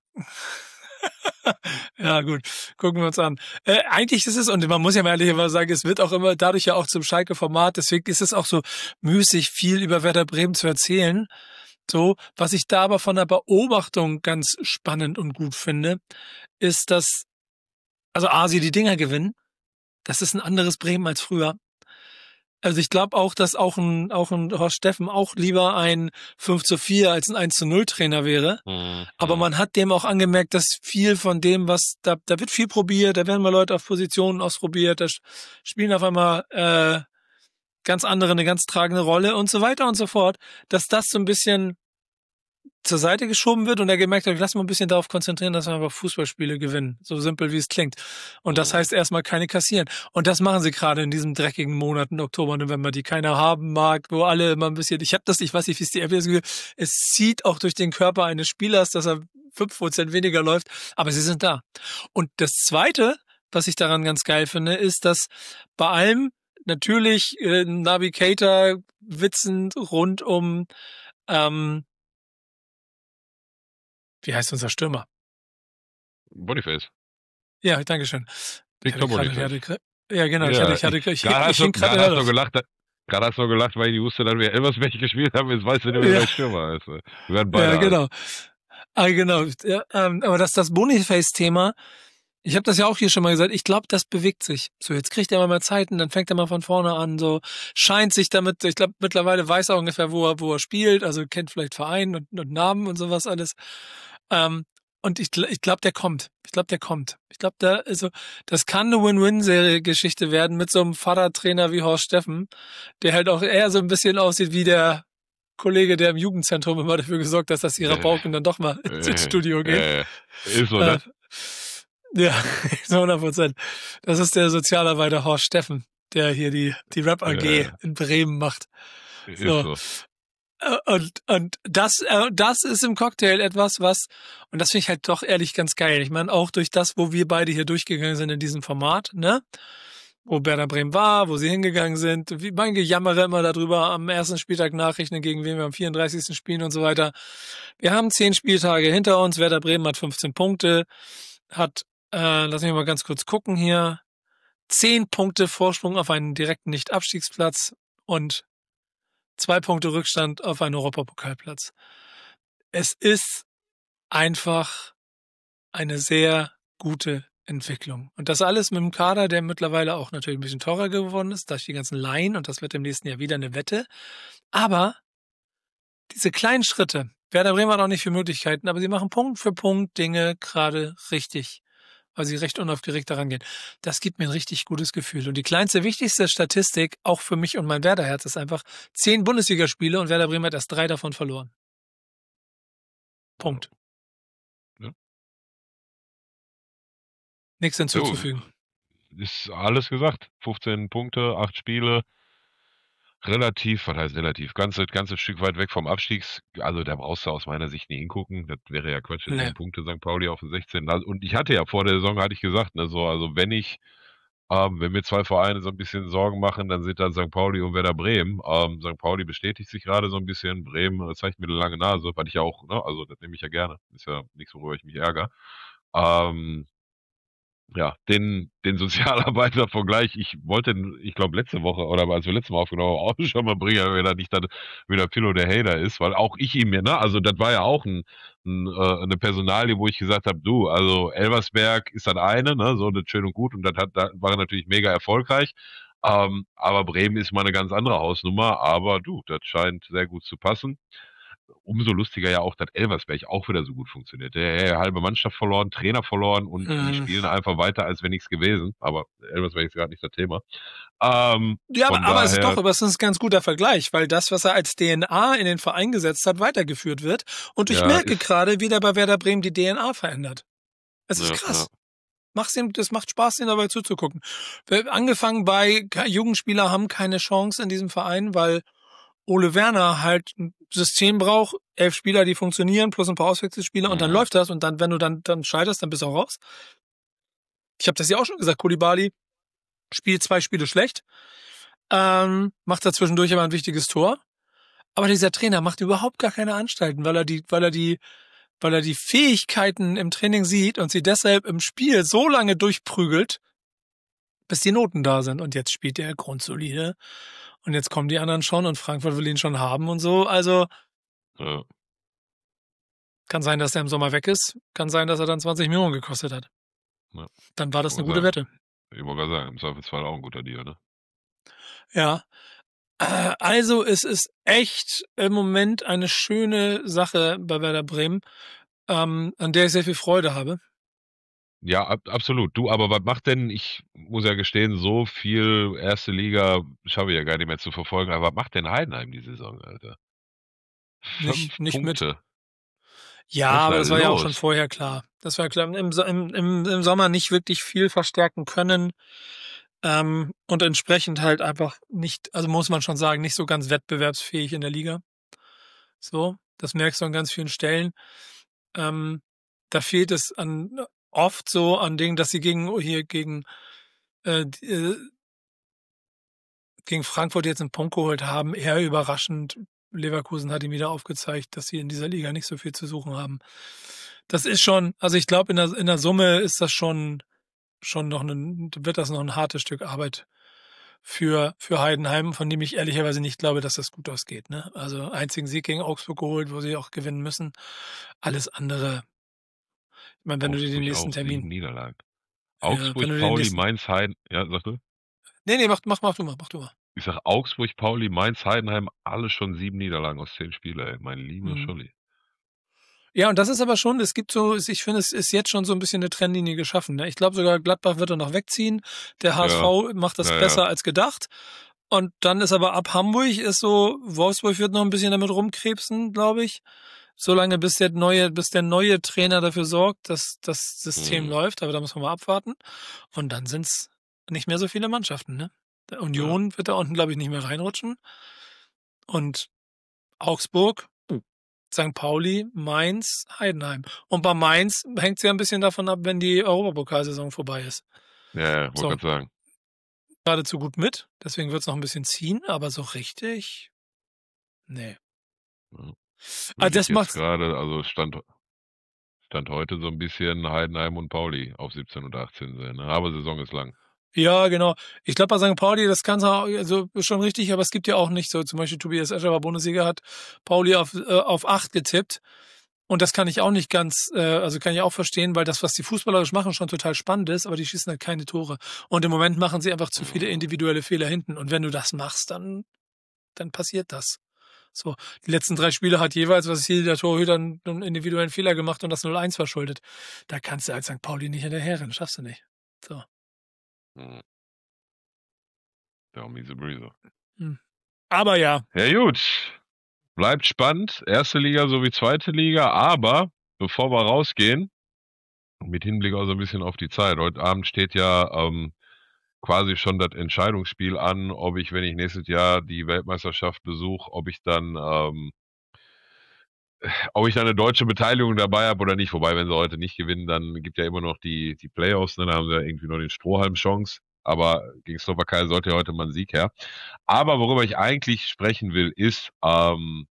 Ja, gut. Gucken wir uns an. Äh, eigentlich ist es, und man muss ja mal ehrlich sagen, es wird auch immer dadurch ja auch zum Schalke-Format. Deswegen ist es auch so müßig, viel über Werder Bremen zu erzählen. So, was ich da aber von der Beobachtung ganz spannend und gut finde, ist, dass, also A, sie die Dinger gewinnen. Das ist ein anderes Bremen als früher. Also ich glaube auch, dass auch ein, auch ein Horst Steffen auch lieber ein fünf zu vier als ein eins zu null Trainer wäre. Mhm. Aber man hat dem auch angemerkt, dass viel von dem, was, da, da wird viel probiert, da werden mal Leute auf Positionen ausprobiert, da spielen auf einmal äh, ganz andere eine ganz tragende Rolle und so weiter und so fort, dass das so ein bisschen zur Seite geschoben wird und er gemerkt hat, lass mal ein bisschen darauf konzentrieren, dass wir einfach Fußballspiele gewinnen. So simpel, wie es klingt. Und das heißt erstmal keine kassieren. Und das machen sie gerade in diesen dreckigen Monaten, Oktober, November, die keiner haben mag, wo alle immer ein bisschen, ich habe das, ich weiß nicht, wie es die F S Gefühl, es zieht auch durch den Körper eines Spielers, dass er fünf Prozent weniger läuft, aber sie sind da. Und das Zweite, was ich daran ganz geil finde, ist, dass bei allem natürlich äh, Navigator witzend rund um ähm, wie heißt unser Stürmer? Boniface. Ja, danke schön. Victor Boniface. Ja, genau. Ja, ich hatte, ich hatte, ich, gerade ich hast, hing du, gerade gerade hast du gelacht, gerade hast du gelacht, weil ich wusste, dass wir Elversberg gespielt haben, jetzt weißt du nicht, wer Ja. der Stürmer ist. Wir werden beide Ja, alt. genau. Ah, genau. Ja, ähm, aber das, das Boniface-Thema, ich habe das ja auch hier schon mal gesagt, ich glaube, das bewegt sich. So, jetzt kriegt er mal mal Zeit und dann fängt er mal von vorne an, so scheint sich damit, ich glaube, mittlerweile weiß er ungefähr, wo er, wo er spielt, also kennt vielleicht Verein und, und Namen und sowas alles. Ähm, und ich, ich glaube, der kommt. Ich glaube, der kommt. Ich glaube, da, also, das kann eine Win-Win-Serie-Geschichte werden mit so einem Vatertrainer wie Horst Steffen, der halt auch eher so ein bisschen aussieht wie der Kollege, der im Jugendzentrum immer dafür gesorgt hat, dass die Rabauken dann doch mal ins Studio gehen. Äh, ist so, ne? Äh, ja, zu hundert Prozent. Das ist der Sozialarbeiter Horst Steffen, der hier die, die Rap-A G Ja. in Bremen macht. Ist So. so. Und, und das, äh, das ist im Cocktail etwas, was, und das finde ich halt doch ehrlich ganz geil. Ich meine, auch durch das, wo wir beide hier durchgegangen sind in diesem Format, ne? Wo Werder Bremen war, wo sie hingegangen sind, wie mein Gejammere immer darüber, am ersten Spieltag nachrechnen, gegen wen wir am vierunddreißigsten spielen und so weiter. Wir haben zehn Spieltage hinter uns, Werder Bremen hat fünfzehn Punkte, hat, äh, lass mich mal ganz kurz gucken hier, zehn Punkte Vorsprung auf einen direkten Nicht-Abstiegsplatz und zwei Punkte Rückstand auf einen Europapokalplatz. Es ist einfach eine sehr gute Entwicklung. Und das alles mit dem Kader, der mittlerweile auch natürlich ein bisschen teurer geworden ist, durch die ganzen Laien, und das wird im nächsten Jahr wieder eine Wette. Aber diese kleinen Schritte, Werder Bremen hat auch nicht viele Möglichkeiten, aber sie machen Punkt für Punkt Dinge gerade richtig, weil sie recht unaufgeregt daran gehen. Das gibt mir ein richtig gutes Gefühl. Und die kleinste, wichtigste Statistik, auch für mich und mein Werder-Herz, ist einfach zehn Bundesligaspiele und Werder Bremen hat erst drei davon verloren. Punkt. Nichts So, hinzuzufügen. ist alles gesagt. fünfzehn Punkte, acht Spiele. Relativ, was heißt relativ? Ganze, ganzes Stück weit weg vom Abstiegs. Also da brauchst du aus meiner Sicht nie hingucken. Das wäre ja Quatsch. Nee. Zehn Punkte Sankt Pauli auf den sechzehnten Also, und ich hatte ja vor der Saison, hatte ich gesagt, ne, so, also wenn ich, ähm, wenn mir zwei Vereine so ein bisschen Sorgen machen, dann sind das Sankt Pauli und Werder Bremen. Ähm, Sankt Pauli bestätigt sich gerade so ein bisschen. Bremen äh, zeigt mir eine lange Nase, weil ich ja auch, ne, also das nehme ich ja gerne. Ist ja nichts, worüber ich mich ärgere. Ähm, ja, den, den Sozialarbeiter-Vergleich, ich wollte, ich glaube, letzte Woche oder als wir letztes Mal aufgenommen haben, auch schon mal bringen, wenn er nicht dann wieder Pillow der Hater ist, weil auch ich ihm, ne, also das war ja auch ein, ein, äh, eine Personalie, wo ich gesagt habe, du, also Elversberg ist dann eine, ne, so das schön und gut und das hat, da war er natürlich mega erfolgreich, ähm, aber Bremen ist mal eine ganz andere Hausnummer, aber du, das scheint sehr gut zu passen. Umso lustiger ja auch, dass Elversberg auch wieder so gut funktioniert. Der, der halbe Mannschaft verloren, Trainer verloren und die Hm. spielen einfach weiter, als wenn nichts gewesen. Aber Elversberg ist gerade nicht das Thema. Ähm, Ja, aber, von aber es ist doch, daher, aber es ist ein ganz guter Vergleich, weil das, was er als D N A in den Verein gesetzt hat, weitergeführt wird. Und ich ja, merke ist, gerade, wie der bei Werder Bremen die D N A verändert. Es ist ja, ja. krass. Mach's ihm, das macht Spaß, ihm dabei zuzugucken. Wir- Angefangen bei ke- Jugendspieler haben keine Chance in diesem Verein, weil Ole Werner halt ein System braucht, elf Spieler, die funktionieren, plus ein paar Auswechselspieler und dann Mhm. läuft das und dann, wenn du dann, dann scheiterst, dann bist du auch raus. Ich habe das ja auch schon gesagt, Koulibaly spielt zwei Spiele schlecht, ähm, macht da zwischendurch aber ein wichtiges Tor. Aber dieser Trainer macht überhaupt gar keine Anstalten, weil er die, weil er die, weil er die Fähigkeiten im Training sieht und sie deshalb im Spiel so lange durchprügelt, bis die Noten da sind. Und jetzt spielt er grundsolide. Und jetzt kommen die anderen schon und Frankfurt will ihn schon haben und so. Also Ja, kann sein, dass er im Sommer weg ist. Kann sein, dass er dann zwanzig Millionen gekostet hat. ja. Dann war Ich das eine wollte gute sagen, Wette. ich wollte gerade sagen, im Zweifelsfall auch ein guter Deal, ne? Ja. Äh, Also es ist echt im Moment eine schöne Sache bei Werder Bremen, ähm, an der ich sehr viel Freude habe. Ja, ab, absolut. Du, aber was macht denn, ich muss ja gestehen, so viel erste Liga schaffe ich ja gar nicht mehr zu verfolgen, aber was macht denn Heidenheim die Saison, Alter? Nicht, Fünf nicht mit. Punkte. Ja, Was ist aber da das war ja auch schon los? vorher klar. Das war klar. Im, So- im, im, im Sommer nicht wirklich viel verstärken können. Ähm, und entsprechend halt einfach nicht, also muss man schon sagen, nicht so ganz wettbewerbsfähig in der Liga. So, das merkst du an ganz vielen Stellen. Ähm, Da fehlt es an oft so an Dingen, dass sie gegen hier gegen äh, die, äh, gegen Frankfurt jetzt einen Punkt geholt haben. Eher überraschend. Leverkusen hat ihm wieder aufgezeigt, dass sie in dieser Liga nicht so viel zu suchen haben. Das ist schon, also ich glaube, in der, in der Summe ist das schon, schon noch ein, wird das noch ein hartes Stück Arbeit für, für Heidenheim, von dem ich ehrlicherweise nicht glaube, dass das gut ausgeht. Ne? Also einzigen Sieg gegen Augsburg geholt, wo sie auch gewinnen müssen. Alles andere, ich meine, wenn du dir den Augsburg nächsten auch, sieben Termin, Niederlagen. ja, wenn Augsburg, du den Pauli, nächsten, Mainz, Heiden. Ja, sag du? nee, nee, mach, mach, mach du mal, mach du mal. Ich sag Augsburg, Pauli, Mainz, Heidenheim, alle schon sieben Niederlagen aus zehn Spielen, ey. Mein lieber Hm. Scholli. Ja, und das ist aber schon, es gibt so, ich finde, es ist jetzt schon so ein bisschen eine Trennlinie geschaffen. Ne? Ich glaube sogar, Gladbach wird er noch wegziehen. Der Ja, H S V macht das ja, ja. besser als gedacht. Und dann ist aber ab Hamburg ist so, Wolfsburg wird noch ein bisschen damit rumkrebsen, glaube ich. Solange bis der neue, bis der neue Trainer dafür sorgt, dass das System Hm, läuft. Aber da muss man mal abwarten. Und dann sind's nicht mehr so viele Mannschaften, ne? Der ja. Union wird da unten, glaube ich, nicht mehr reinrutschen. Und Augsburg, Sankt Pauli, Mainz, Heidenheim. Und bei Mainz hängt es ja ein bisschen davon ab, wenn die Europapokalsaison vorbei ist. Ja, ja, wollte So, gerade sagen. geradezu gut mit, deswegen wird es noch ein bisschen ziehen, aber so richtig, nee. Ja. Ah, Liegt das jetzt macht's, gerade, also Stand, Stand heute so ein bisschen Heidenheim und Pauli auf siebzehn und achtzehn sehen. Ne? Aber Saison ist lang. ja, genau. Ich glaube, bei Sankt Pauli, das kann also ist schon richtig, aber es gibt ja auch nicht so, zum Beispiel Tobias Escher war Bundesliga, hat Pauli auf, äh, auf acht getippt. Und das kann ich auch nicht ganz, äh, also kann ich auch verstehen, weil das, was die fußballerisch machen, schon total spannend ist, aber die schießen halt keine Tore. Und im Moment machen sie einfach zu viele Hm, individuelle Fehler hinten. Und wenn du das machst, dann, dann passiert das. So, die letzten drei Spiele hat jeweils, was ist hier, der Torhüter einen, einen individuellen Fehler gemacht und das null eins verschuldet. Da kannst du als Sankt Pauli nicht hinterherrennen, schaffst du nicht. So. hm. Ja, miese Breezer. Hm. Aber ja, Ja, gut. Bleibt spannend. Erste Liga sowie zweite Liga. Aber bevor wir rausgehen, mit Hinblick auch so ein bisschen auf die Zeit. Heute Abend steht ja ähm, quasi schon das Entscheidungsspiel an, ob ich, wenn ich nächstes Jahr die Weltmeisterschaft besuche, ob ich dann ähm, ob ich da eine deutsche Beteiligung dabei habe oder nicht. Wobei, wenn sie heute nicht gewinnen, dann gibt ja immer noch die, die Playoffs, ne? Da haben sie ja irgendwie noch den Strohhalm-Chance. Aber gegen Slowakei sollte ja heute mal ein Sieg her. Aber worüber ich eigentlich sprechen will, ist, ähm,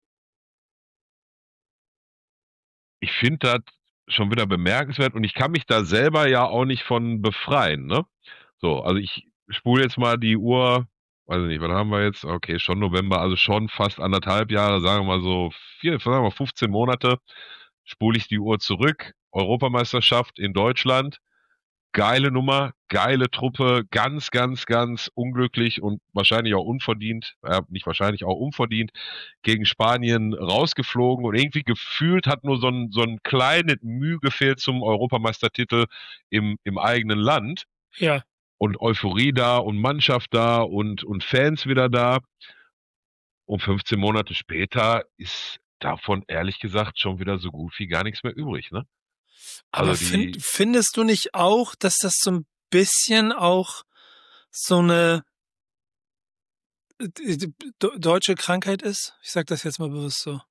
ich finde das schon wieder bemerkenswert und ich kann mich da selber ja auch nicht von befreien, ne? So, also ich spule jetzt mal die Uhr, weiß ich nicht, wann haben wir jetzt? Okay, schon November, also schon fast anderthalb Jahre, sagen wir mal so vier, sagen wir fünfzehn Monate, spule ich die Uhr zurück. Europameisterschaft in Deutschland. Geile Nummer, geile Truppe, ganz, ganz, ganz unglücklich und wahrscheinlich auch unverdient, äh, nicht wahrscheinlich, auch unverdient, gegen Spanien rausgeflogen und irgendwie gefühlt hat nur so ein, so ein kleines Mühe gefehlt zum Europameistertitel im, im eigenen Land Ja. und Euphorie da und Mannschaft da und, und Fans wieder da. Und fünfzehn Monate später ist davon ehrlich gesagt schon wieder so gut wie gar nichts mehr übrig, ne? Aber Also find, die, findest du nicht auch, dass das so ein bisschen auch so eine äh, d- d- deutsche Krankheit ist? Ich sag das jetzt mal bewusst so.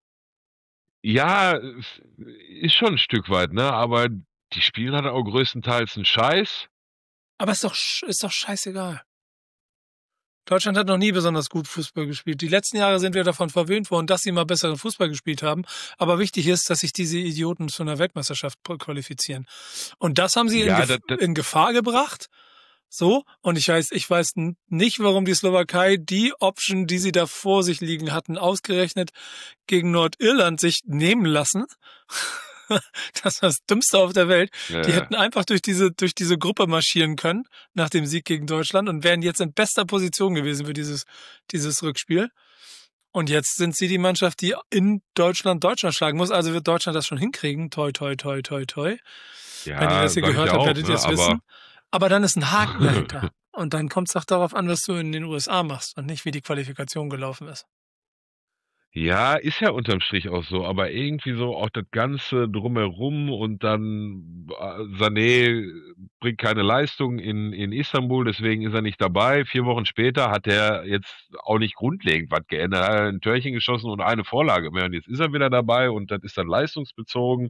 ja, ist schon ein Stück weit, ne? Aber die spielen halt auch größtenteils einen Scheiß. Aber ist doch, sch- ist doch scheißegal. Deutschland hat noch nie besonders gut Fußball gespielt. Die letzten Jahre sind wir davon verwöhnt worden, dass sie mal besseren Fußball gespielt haben. Aber wichtig ist, dass sich diese Idioten zu einer Weltmeisterschaft qualifizieren. Und das haben sie in, Ja, Gef das, das, in Gefahr gebracht. So. Und ich weiß, ich weiß n- nicht, warum die Slowakei die Option, die sie da vor sich liegen hatten, ausgerechnet gegen Nordirland sich nehmen lassen. Das ist das Dümmste auf der Welt. Die ja, hätten einfach durch diese, durch diese Gruppe marschieren können nach dem Sieg gegen Deutschland und wären jetzt in bester Position gewesen für dieses, dieses Rückspiel. Und jetzt sind sie die Mannschaft, die in Deutschland Deutschland schlagen muss. Also wird Deutschland das schon hinkriegen. Toi, toi, toi, toi, toi. Wenn ihr das ja, hier sage ich gehört ja habt, auch, werdet ihr ne? es wissen. Aber Aber dann ist ein Haken dahinter. Und dann kommt es auch darauf an, was du in den U S A machst und nicht, wie die Qualifikation gelaufen ist. ja, ist ja unterm Strich auch so, aber irgendwie so auch das Ganze drumherum und dann äh, Sané bringt keine Leistung in, in Istanbul, deswegen ist er nicht dabei. Vier Wochen später hat er jetzt auch nicht grundlegend was geändert. Er hat ein Törchen geschossen und eine Vorlage mehr. Und jetzt ist er wieder dabei und das ist dann leistungsbezogen.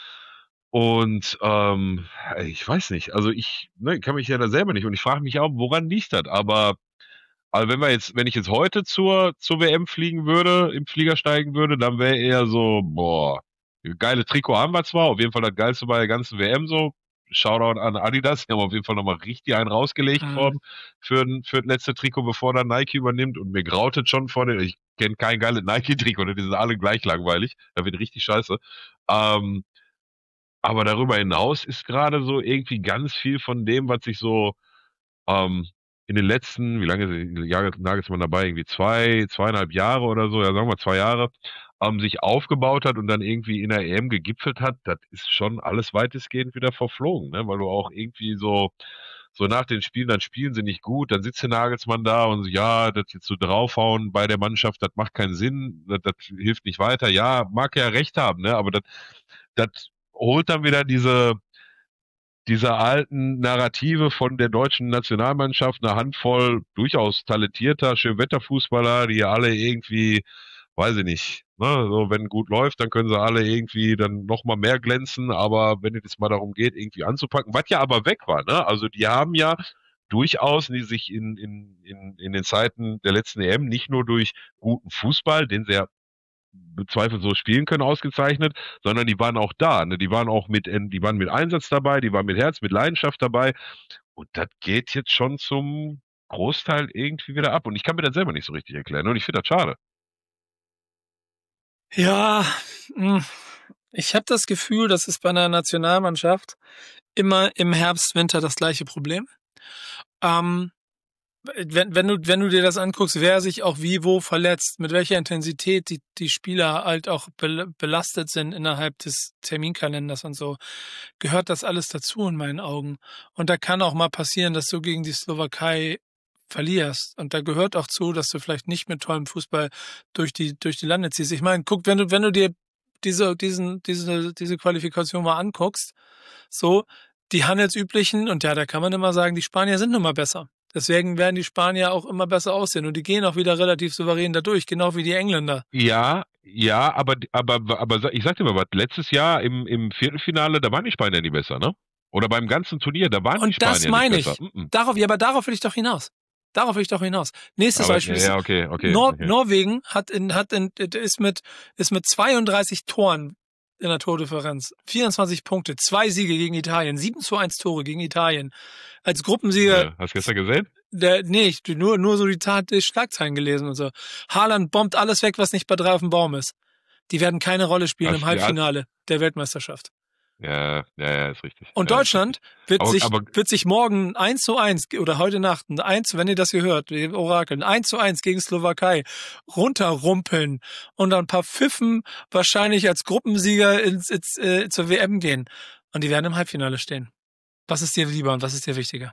Und ähm, ich weiß nicht, also ich ne, kann mich ja da selber nicht und ich frage mich auch, woran liegt das? Aber also wenn wir jetzt, wenn ich jetzt heute zur, zur W M fliegen würde, im Flieger steigen würde, dann wäre eher so, boah, geile Trikot haben wir zwar, auf jeden Fall das geilste bei der ganzen W M so. Shoutout an Adidas, die haben auf jeden Fall nochmal richtig einen rausgelegt Mhm. vom, für, ein- für das letzte Trikot, bevor dann Nike übernimmt und mir grautet schon vor den, ich kenne kein geiles Nike-Trikot, ne, die sind alle gleich langweilig, da wird richtig scheiße. Ähm, aber darüber hinaus ist gerade so irgendwie ganz viel von dem, was sich so ähm, in den letzten, wie lange ist Jahre Nagelsmann dabei? Irgendwie zwei, zweieinhalb Jahre oder so, ja sagen wir zwei Jahre, ähm, sich aufgebaut hat und dann irgendwie in der E M gegipfelt hat, das ist schon alles weitestgehend wieder verflogen, ne? Weil du auch irgendwie so, so nach den Spielen, dann spielen sie nicht gut, dann sitzt der Nagelsmann da und so, ja, das jetzt so draufhauen bei der Mannschaft, das macht keinen Sinn, das, das hilft nicht weiter. Ja, mag ja recht haben, ne? Aber das, das holt dann wieder diese, diese alten Narrative von der deutschen Nationalmannschaft, eine Handvoll durchaus talentierter, Schönwetterfußballer, die ja alle irgendwie, weiß ich nicht, ne, so wenn gut läuft, dann können sie alle irgendwie dann noch mal mehr glänzen, aber wenn es mal darum geht, irgendwie anzupacken, was ja aber weg war, ne? Also die haben ja durchaus die sich in, in, in, in den Zeiten der letzten E M nicht nur durch guten Fußball, den sie ja zweifellos spielen können, ausgezeichnet, sondern die waren auch da. Ne? Die waren auch mit, die waren mit Einsatz dabei, die waren mit Herz, mit Leidenschaft dabei. Und das geht jetzt schon zum Großteil irgendwie wieder ab. Und ich kann mir das selber nicht so richtig erklären. Und ich finde das schade. Ja, mh, ich habe das Gefühl, das ist bei einer Nationalmannschaft immer im Herbst, Winter das gleiche Problem. Ähm, wenn, wenn du, wenn du dir das anguckst, wer sich auch wie wo verletzt, mit welcher Intensität die, die Spieler halt auch bel- belastet sind innerhalb des Terminkalenders und so, gehört das alles dazu in meinen Augen. Und da kann auch mal passieren, dass du gegen die Slowakei verlierst. Und da gehört auch zu, dass du vielleicht nicht mit tollem Fußball durch die, durch die Lande ziehst. Ich meine, guck, wenn du, wenn du dir diese, diesen, diese, diese Qualifikation mal anguckst, so, die handelsüblichen, und ja, da kann man immer sagen, die Spanier sind nun mal besser. Deswegen werden die Spanier auch immer besser aussehen und die gehen auch wieder relativ souverän da durch, genau wie die Engländer. Ja, ja, aber, aber, aber ich sag dir mal was, letztes Jahr im, im Viertelfinale, da waren die Spanier nie besser, ne? Oder beim ganzen Turnier, da waren die Und das Spanier nicht meine besser. ich. Mm-mm. Darauf, ja, aber darauf will ich doch hinaus. Darauf will ich doch hinaus. Nächstes Aber, Beispiel ja, ist ja, okay, okay, Nor okay. Norwegen hat in, hat in, ist mit, ist mit zweiunddreißig Toren in der Tordifferenz. vierundzwanzig Punkte, zwei Siege gegen Italien, sieben zu eins Tore gegen Italien. Als Gruppensieger, Ja, hast du gestern gesehen? der, nee, ich, nur, nur so die, Tat, die Schlagzeilen gelesen und so. Haaland bombt alles weg, was nicht bei drei auf dem Baum ist. Die werden keine Rolle spielen Hast, im Halbfinale der Weltmeisterschaft. ja, ja, ja, ist richtig. Und ja, Deutschland wird aber, sich, aber, wird sich morgen eins zu eins oder heute Nacht ein eins, wenn ihr das hier hört, die Orakel, ein eins zu eins gegen Slowakei runterrumpeln und dann ein paar Pfiffen wahrscheinlich als Gruppensieger ins, ins, äh, zur W M gehen. Und die werden im Halbfinale stehen. Was ist dir lieber und was ist dir wichtiger?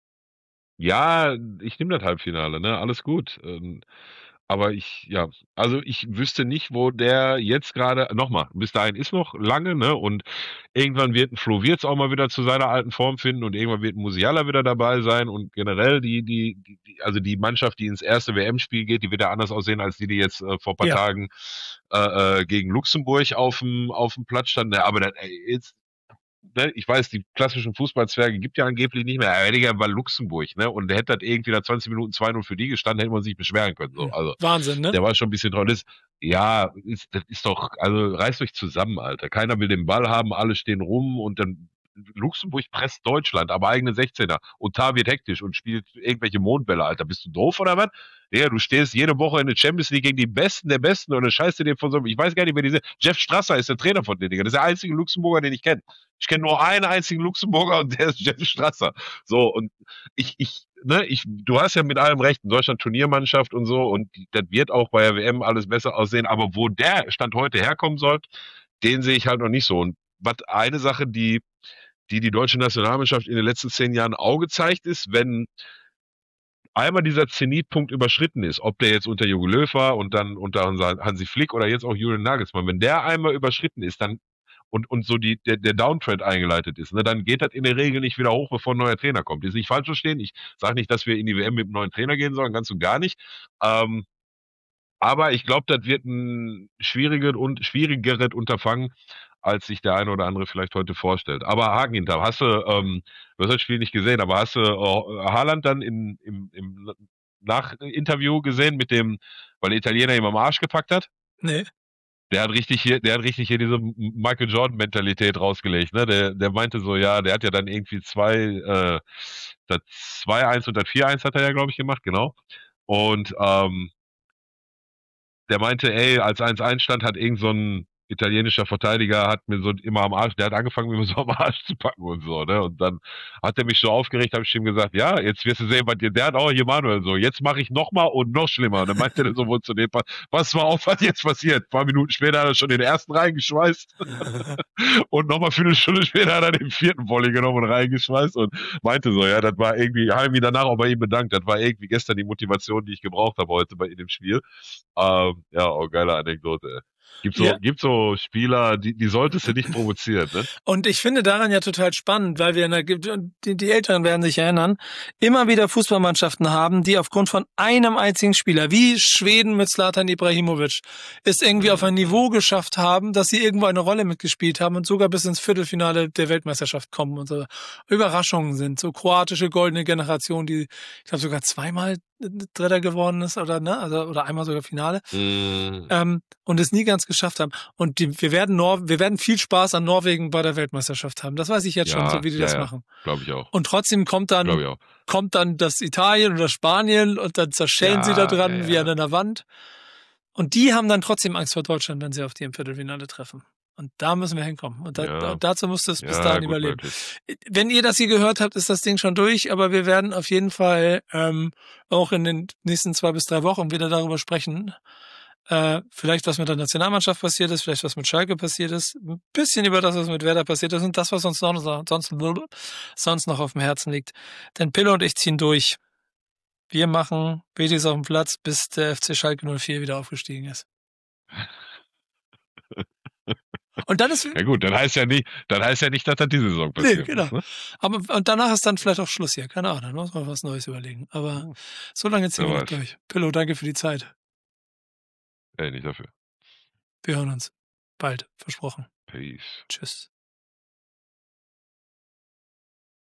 ja, ich nehme das Halbfinale, ne? Alles gut. Ähm, aber ich, ja, also ich wüsste nicht, wo der jetzt gerade, nochmal, bis dahin ist noch lange, ne? Und irgendwann wird ein Flo Wirtz auch mal wieder zu seiner alten Form finden und irgendwann wird ein Musiala wieder dabei sein und generell die, die, die, die- also die Mannschaft, die ins erste W M-Spiel geht, die wird ja anders aussehen als die, die jetzt äh, vor ein paar Ja. Tagen äh, äh, gegen Luxemburg auf dem auf dem Platz stand. Ne, aber dann, ey, jetzt, ne, ich weiß, die klassischen Fußballzwerge gibt ja angeblich nicht mehr. Aber Digga, war Luxemburg, ne? Und der hätte das irgendwie nach zwanzig Minuten zwei null für die gestanden, hätte man sich beschweren können. So. Also, Wahnsinn, ne? der war schon ein bisschen drauf. Das, ja, ist, das ist doch, also reißt euch zusammen, Alter. Keiner will den Ball haben, alle stehen rum und dann Luxemburg presst Deutschland, aber eigene sechzehner. Und Tar wird hektisch und spielt irgendwelche Mondbälle, Alter. Bist du doof oder was? Ja, du stehst jede Woche in der Champions League gegen die Besten der Besten und dann scheißt du dir von so einem, ich weiß gar nicht, wer diese, Jeff Strasser ist der Trainer von denen, Digga. Das ist der einzige Luxemburger, den ich kenne. Ich kenne nur einen einzigen Luxemburger und der ist Jeff Strasser. So, und ich, ich, ne, ich, du hast ja mit allem recht, in Deutschland Turniermannschaft und so, und das wird auch bei der W M alles besser aussehen, aber wo der Stand heute herkommen soll, den sehe ich halt noch nicht so. Und was eine Sache, die, die die deutsche Nationalmannschaft in den letzten zehn Jahren auch gezeigt ist, wenn einmal dieser Zenitpunkt überschritten ist, ob der jetzt unter Jogi Löw war und dann unter Hansi Flick oder jetzt auch Julian Nagelsmann, wenn der einmal überschritten ist, dann und, und so die, der, der Downtrend eingeleitet ist, ne, dann geht das in der Regel nicht wieder hoch, bevor ein neuer Trainer kommt. Ist nicht falsch verstehen. Ich sage nicht, dass wir in die W M mit einem neuen Trainer gehen sollen, ganz und gar nicht. Ähm, aber ich glaube, das wird ein schwieriges und schwierigeres Unterfangen, als sich der eine oder andere vielleicht heute vorstellt. Aber Haken hinter, hast du, ähm, du hast das Spiel nicht gesehen, aber hast du äh, Haaland dann in, im, im Nachinterview gesehen mit dem, weil der Italiener ihm am Arsch gepackt hat? Nee. Der hat richtig hier, der hat richtig hier diese Michael Jordan-Mentalität rausgelegt, ne? Der, der meinte so, ja, der hat ja dann irgendwie zwei, äh, das zwei eins und das vier eins hat er ja, glaube ich, gemacht, genau. Und ähm, der meinte, ey, als eins eins stand, hat irgend so ein italienischer Verteidiger hat mir so immer am Arsch, der hat angefangen, mir so am Arsch zu packen und so, ne? Und dann hat er mich so aufgeregt, habe ich ihm gesagt, ja, jetzt wirst du sehen, was dir, der hat auch hier Manuel so, jetzt mache ich noch mal und noch schlimmer. Und dann meinte er so wohl zu dem, was war auf, was jetzt passiert? Ein paar Minuten später hat er schon den ersten reingeschweißt und nochmal für eine Stunde später hat er den vierten Volley genommen und reingeschweißt und meinte so, ja, das war irgendwie, habe ich mich danach auch bei ihm bedankt, das war irgendwie gestern die Motivation, die ich gebraucht habe heute bei in dem Spiel. Ähm, ja, auch geile Anekdote. Gibt so, Ja. gibt so Spieler, die, die solltest du nicht provozieren, ne? Und ich finde daran ja total spannend, weil wir in der, die, die Älteren werden sich erinnern, immer wieder Fußballmannschaften haben, die aufgrund von einem einzigen Spieler, wie Schweden mit Zlatan Ibrahimovic, es irgendwie auf ein Niveau geschafft haben, dass sie irgendwo eine Rolle mitgespielt haben und sogar bis ins Viertelfinale der Weltmeisterschaft kommen und so Überraschungen sind. So kroatische goldene Generation, die, ich glaube, sogar zweimal Dritter geworden ist oder ne, also oder einmal sogar Finale Mm. ähm, und es nie ganz geschafft haben. Und die, wir werden Nor wir werden viel Spaß an Norwegen bei der Weltmeisterschaft haben. Das weiß ich jetzt Ja, schon, so wie die ja, das ja. machen. Glaube ich auch. Und trotzdem kommt Glaube dann ich auch. kommt dann das Italien oder Spanien und dann zerschellen Ja, sie da dran ja, wie ja. an einer Wand. Und die haben dann trotzdem Angst vor Deutschland, wenn sie auf die im Viertelfinale treffen. Und da müssen wir hinkommen. Und da, Ja. da, dazu muss das bis Ja, dahin gut überleben. möglich. Wenn ihr das hier gehört habt, ist das Ding schon durch, aber wir werden auf jeden Fall ähm, auch in den nächsten zwei bis drei Wochen wieder darüber sprechen. Äh, vielleicht was mit der Nationalmannschaft passiert ist, vielleicht was mit Schalke passiert ist, ein bisschen über das, was mit Werder passiert ist und das, was uns sonst, sonst, sonst noch auf dem Herzen liegt. Denn Pille und ich ziehen durch. Wir machen Betis auf dem Platz, bis der F C Schalke null vier wieder aufgestiegen ist. Und dann ist. Ja gut, dann heißt ja nicht, dann heißt ja nicht, dass das diese Saison passiert Nee, genau. ist, ne? Aber und danach ist dann vielleicht auch Schluss hier. Keine Ahnung, dann muss man was Neues überlegen. Aber Hm. so lange ziehen Wer wir noch weiß. durch. Pillow, danke für die Zeit. Ey, nicht dafür. Wir hören uns bald. Versprochen. Peace. Tschüss.